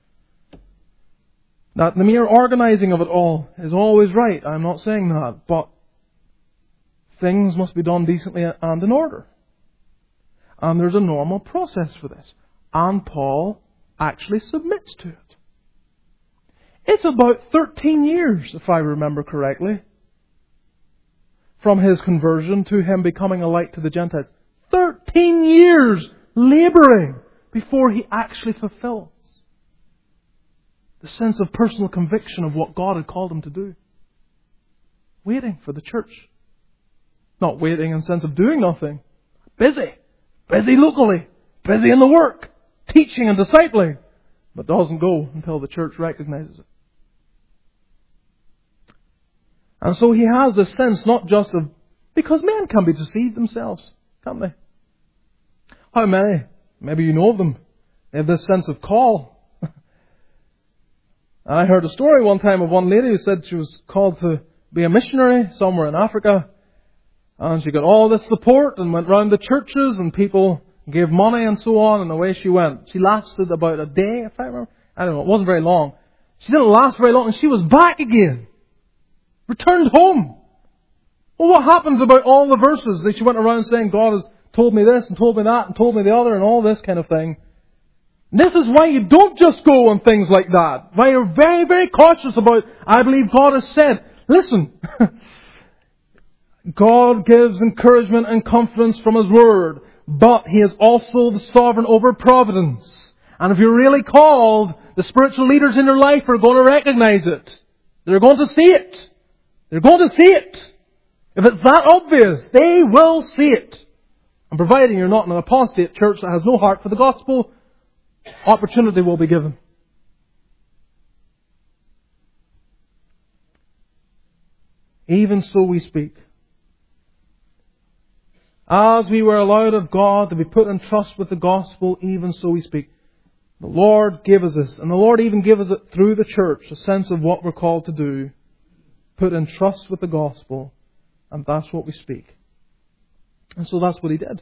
that the mere organizing of it all is always right. I'm not saying that. But things must be done decently and in order. And there's a normal process for this. And Paul actually submits to it. It's about 13 years, if I remember correctly, from his conversion to him becoming a light to the Gentiles. 13 years labouring before he actually fulfills the sense of personal conviction of what God had called him to do. Waiting for the church. Not waiting in the sense of doing nothing. Busy. Busy locally. Busy in the work. Teaching and discipling. But doesn't go until the church recognizes it. And so he has this sense not just of... Because men can be deceived themselves, can't they? How many? Maybe you know of them. They have this sense of call. I heard a story one time of one lady who said she was called to be a missionary somewhere in Africa. And she got all this support and went round the churches and people gave money and so on, and away she went. She lasted about a day, if I remember. I don't know, it wasn't very long. She didn't last very long and she was back again. Returned home. Well, what happens about all the verses that she went around saying, God has told me this and told me that and told me the other and all this kind of thing? This is why you don't just go on things like that. Why you're very, very cautious about, I believe God has said. Listen, God gives encouragement and confidence from His Word, but He is also the sovereign over providence. And if you're really called, the spiritual leaders in your life are going to recognize it. They're going to see it. They're going to see it. If it's that obvious, they will see it. And providing you're not in an apostate church that has no heart for the gospel, opportunity will be given. Even so we speak. As we were allowed of God to be put in trust with the gospel, even so we speak. The Lord gave us this, and the Lord even gave us it through the church, a sense of what we're called to do. Put in trust with the gospel, and that's what we speak. And so that's what he did.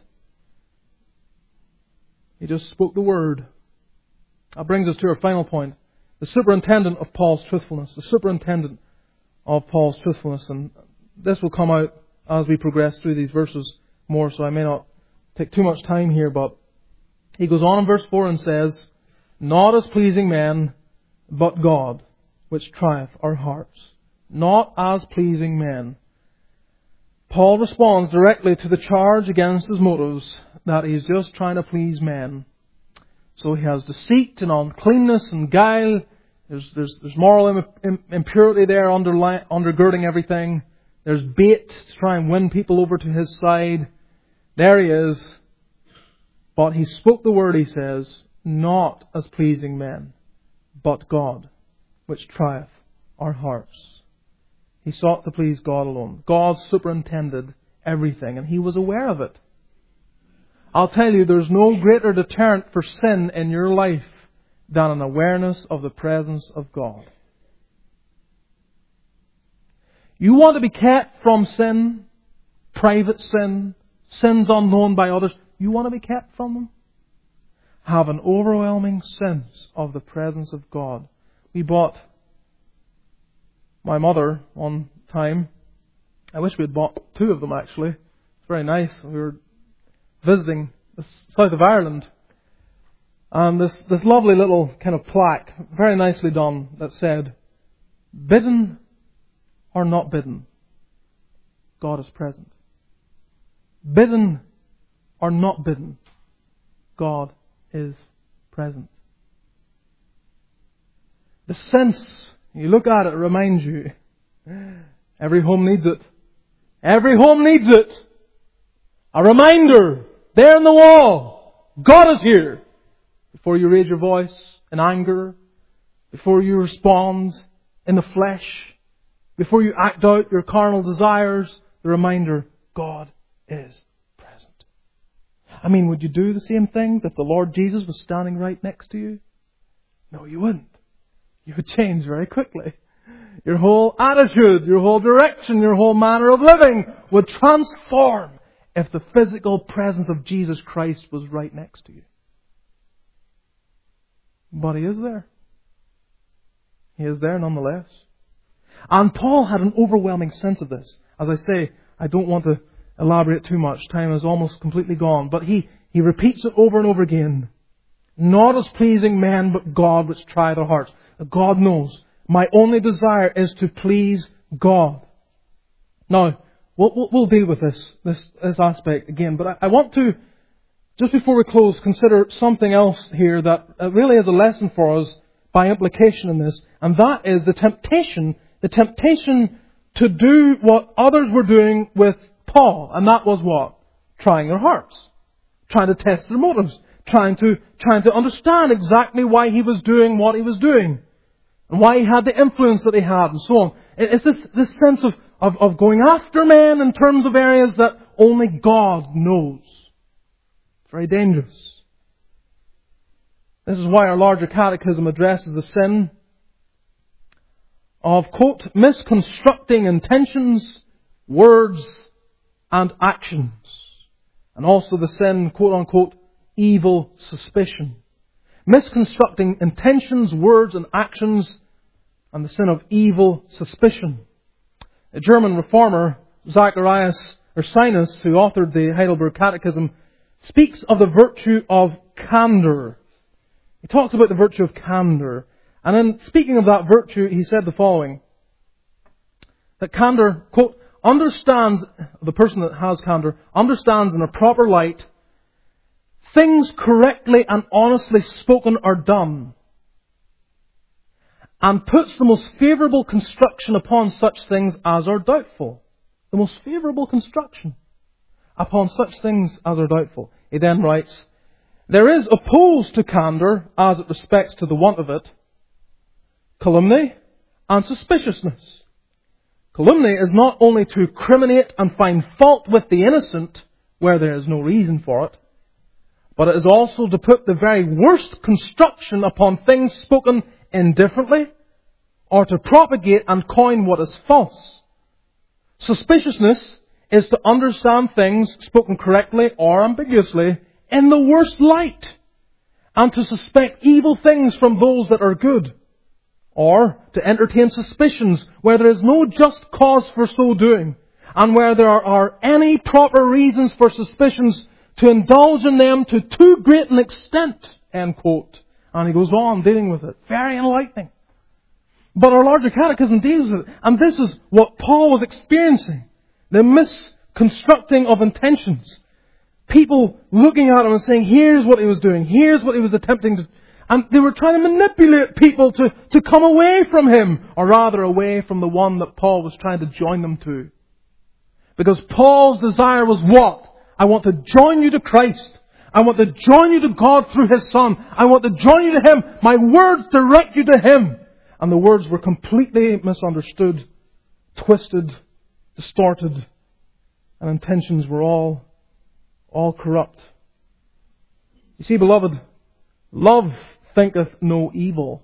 He just spoke the word. That brings us to our final point. The superintendent of Paul's truthfulness. The superintendent of Paul's truthfulness. And this will come out as we progress through these verses more, so I may not take too much time here, but he goes on in verse 4 and says, not as pleasing men, but God, which trieth our hearts. Not as pleasing men. Paul responds directly to the charge against his motives that he's just trying to please men. So he has deceit and uncleanness and guile. There's moral impurity there undergirding everything. There's bait to try and win people over to his side. There he is. But he spoke the word, he says, not as pleasing men, but God, which trieth our hearts. He sought to please God alone. God superintended everything, and he was aware of it. I'll tell you, there's no greater deterrent for sin in your life than an awareness of the presence of God. You want to be kept from sin, private sin, sins unknown by others. You want to be kept from them? Have an overwhelming sense of the presence of God. We bought my mother one time. I wish we had bought two of them actually. It's very nice. We were visiting the south of Ireland. And this lovely little kind of plaque, very nicely done, that said, bidden or not bidden, God is present. Bidden or not bidden, God is present. The sense, you look at it, it reminds you, every home needs it. Every home needs it. A reminder, there on the wall, God is here. Before you raise your voice in anger, before you respond in the flesh, before you act out your carnal desires, the reminder, God is present. I mean, would you do the same things if the Lord Jesus was standing right next to you? No, you wouldn't. You would change very quickly. Your whole attitude, your whole direction, your whole manner of living would transform if the physical presence of Jesus Christ was right next to you. But He is there. He is there nonetheless. And Paul had an overwhelming sense of this. As I say, I don't want to elaborate too much. Time is almost completely gone. But he repeats it over and over again. Not as pleasing men, but God which try their hearts. God knows. My only desire is to please God. Now, we'll deal with this aspect again. But I want to, just before we close, consider something else here that really is a lesson for us by implication in this. And that is the temptation to do what others were doing with Paul. And that was what? Trying their hearts. Trying to test their motives. Trying to understand exactly why he was doing what he was doing. And why he had the influence that he had and so on. It's this sense of going after men in terms of areas that only God knows. It's very dangerous. This is why our larger catechism addresses the sin of, quote, misconstructing intentions, words, and actions. And also the sin, quote unquote, evil suspicion. Misconstructing intentions, words, and actions, and the sin of evil suspicion. A German reformer, Zacharias Ursinus, who authored the Heidelberg Catechism, speaks of the virtue of candor. He talks about the virtue of candor. And in speaking of that virtue, he said the following. That candor, quote, understands, the person that has candor, understands in a proper light things correctly and honestly spoken or done, and puts the most favourable construction upon such things as are doubtful. The most favourable construction upon such things as are doubtful. He then writes, there is opposed to candour, as it respects to the want of it, calumny and suspiciousness. Calumny is not only to criminate and find fault with the innocent where there is no reason for it, but it is also to put the very worst construction upon things spoken indifferently, or to propagate and coin what is false. Suspiciousness is to understand things spoken correctly or ambiguously in the worst light, and to suspect evil things from those that are good, or to entertain suspicions where there is no just cause for so doing, and where there are any proper reasons for suspicions, to indulge in them to too great an extent, end quote. And he goes on dealing with it. Very enlightening. But our larger catechism deals with it. And this is what Paul was experiencing. The misconstructing of intentions. People looking at him and saying, here's what he was doing. Here's what he was attempting to... And they were trying to manipulate people to come away from him. Or rather away from the one that Paul was trying to join them to. Because Paul's desire was what? I want to join you to Christ. I want to join you to God through His Son. I want to join you to Him. My words direct you to Him. And the words were completely misunderstood, twisted, distorted, and intentions were all corrupt. You see, beloved, love thinketh no evil.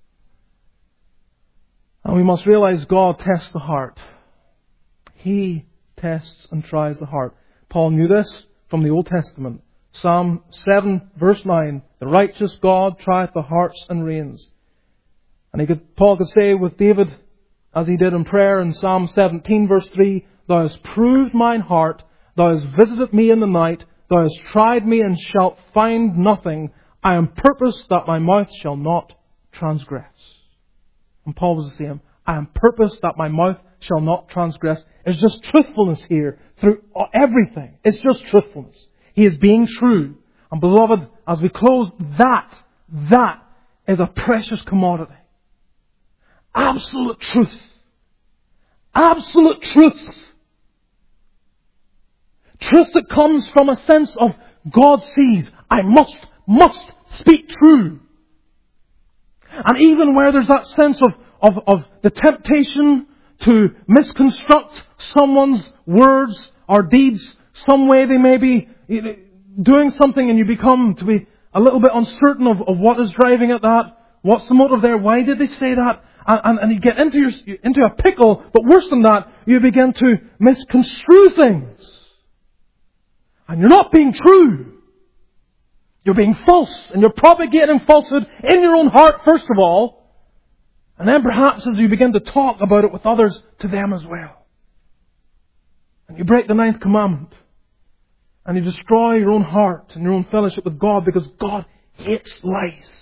And we must realize God tests the heart. He tests and tries the heart. Paul knew this from the Old Testament. Psalm 7 verse 9, the righteous God trieth the hearts and reins. And Paul could say with David, as he did in prayer in Psalm 17 verse 3, Thou hast proved mine heart, Thou hast visited me in the night, Thou hast tried me and shalt find nothing. I am purposed that my mouth shall not transgress. And Paul was the same. I am purposed that my mouth shall not transgress. It's just truthfulness here through everything. It's just truthfulness. He is being true. And beloved, as we close, that is a precious commodity. Absolute truth. Absolute truth. Truth that comes from a sense of God sees, I must speak true. And even where there's that sense of the temptation to misconstruct someone's words or deeds, some way they may be doing something and you become to be a little bit uncertain of what is driving at that. What's the motive there? Why did they say that? And you get into a pickle, but worse than that, you begin to misconstrue things. And you're not being true. You're being false, and you're propagating falsehood in your own heart, first of all. And then perhaps as you begin to talk about it with others, to them as well. And you break the 9th commandment. And you destroy your own heart and your own fellowship with God, because God hates lies.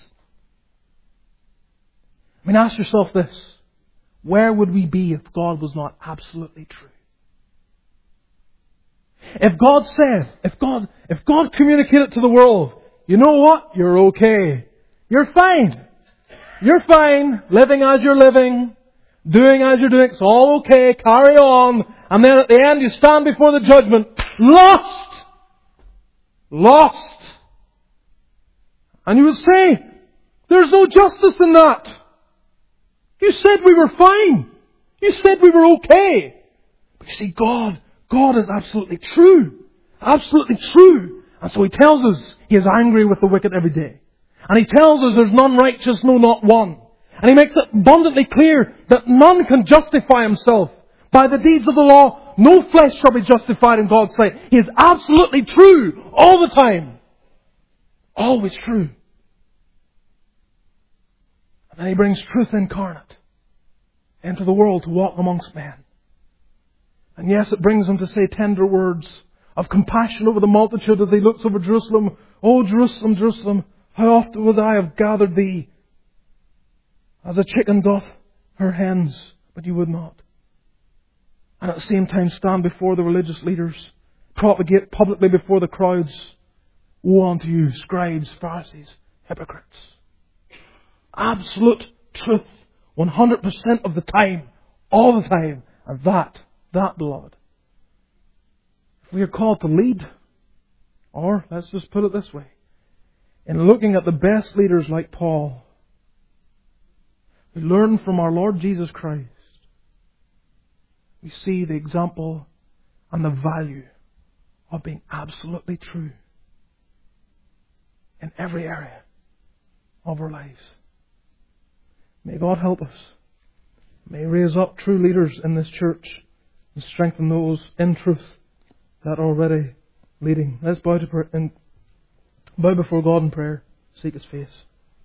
I mean, ask yourself this. Where would we be if God was not absolutely true? If God communicated to the world, you know what? You're okay. You're fine. You're fine. Living as you're living. Doing as you're doing. It's all okay. Carry on. And then at the end you stand before the judgment. Lost. Lost. And you would say, there's no justice in that. You said we were fine. You said we were okay. But you see, God is absolutely true. Absolutely true. And so He tells us He is angry with the wicked every day. And He tells us there's none righteous, no, not one. And He makes it abundantly clear that none can justify himself by the deeds of the law. No flesh shall be justified in God's sight. He is absolutely true all the time. Always true. And then He brings truth incarnate into the world to walk amongst men. And yes, it brings Him to say tender words of compassion over the multitude as He looks over Jerusalem. Oh, Jerusalem, Jerusalem, how often would I have gathered thee as a chicken doth her hens, but you would not. And at the same time stand before the religious leaders, propagate publicly before the crowds. Woe unto you, scribes, Pharisees, hypocrites. Absolute truth, 100% of the time, all the time. And that, beloved, if we are called to lead, or let's just put it this way, in looking at the best leaders like Paul, we learn from our Lord Jesus Christ. We see the example and the value of being absolutely true in every area of our lives. May God help us. May He raise up true leaders in this church and strengthen those in truth that are already leading. Let's bow before God in prayer. Seek His face.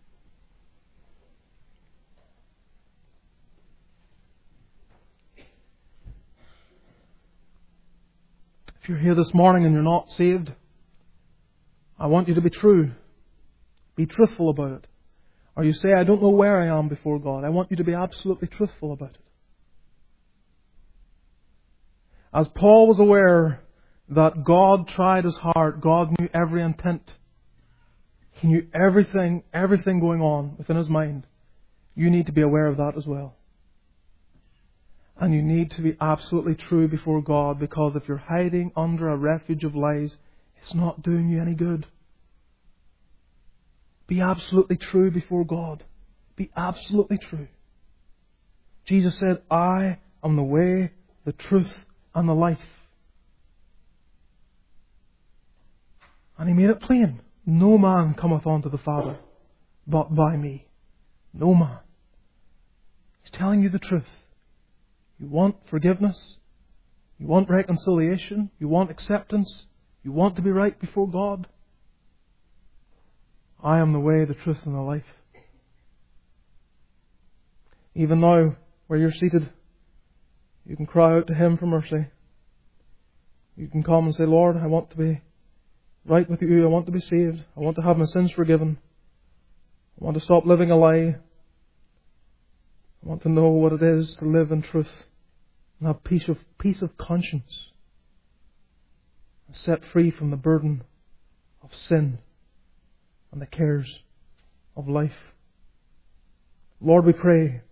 If you're here this morning and you're not saved, I want you to be true. Be truthful about it. Or you say, I don't know where I am before God. I want you to be absolutely truthful about it. As Paul was aware that God tried his heart, God knew every intent. He knew everything going on within his mind. You need to be aware of that as well. And you need to be absolutely true before God, because if you're hiding under a refuge of lies, it's not doing you any good. Be absolutely true before God. Be absolutely true. Jesus said, I am the way, the truth, and the life. And He made it plain. No man cometh unto the Father but by me. No man. He's telling you the truth. You want forgiveness. You want reconciliation. You want acceptance. You want to be right before God. I am the way, the truth, and the life. Even now, where you're seated, you can cry out to Him for mercy. You can come and say, Lord, I want to be right with You. I want to be saved. I want to have my sins forgiven. I want to stop living a lie. I want to know what it is to live in truth and have peace of conscience, and set free from the burden of sin and the cares of life. Lord, we pray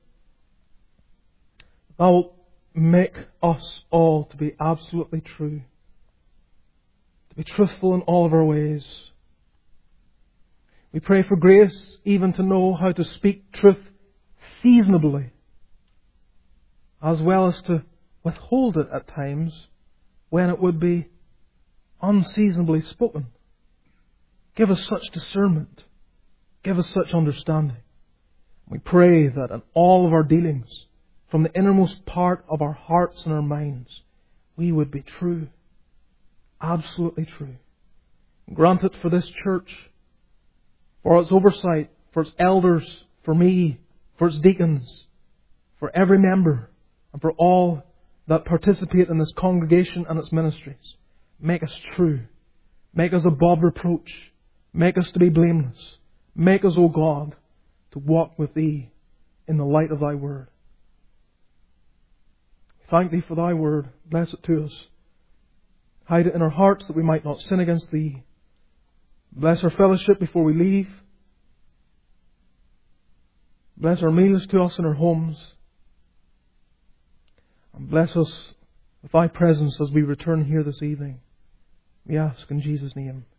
Thou wilt make us all to be absolutely true, to be truthful in all of our ways, We pray for grace even to know how to speak truth seasonably, as well as to withhold it at times when it would be unseasonably spoken. Give us such discernment. Give us such understanding. We pray that in all of our dealings, from the innermost part of our hearts and our minds, we would be true. Absolutely true. Grant it for this church, for its oversight, for its elders, for me, for its deacons, for every member, and for all that participate in this congregation and its ministries. Make us true. Make us above reproach. Make us to be blameless. Make us, O God, to walk with Thee in the light of Thy Word. Thank Thee for Thy Word. Bless it to us. Hide it in our hearts that we might not sin against Thee. Bless our fellowship before we leave. Bless our meals to us in our homes. And bless us with Thy presence as we return here this evening. We ask in Jesus' name.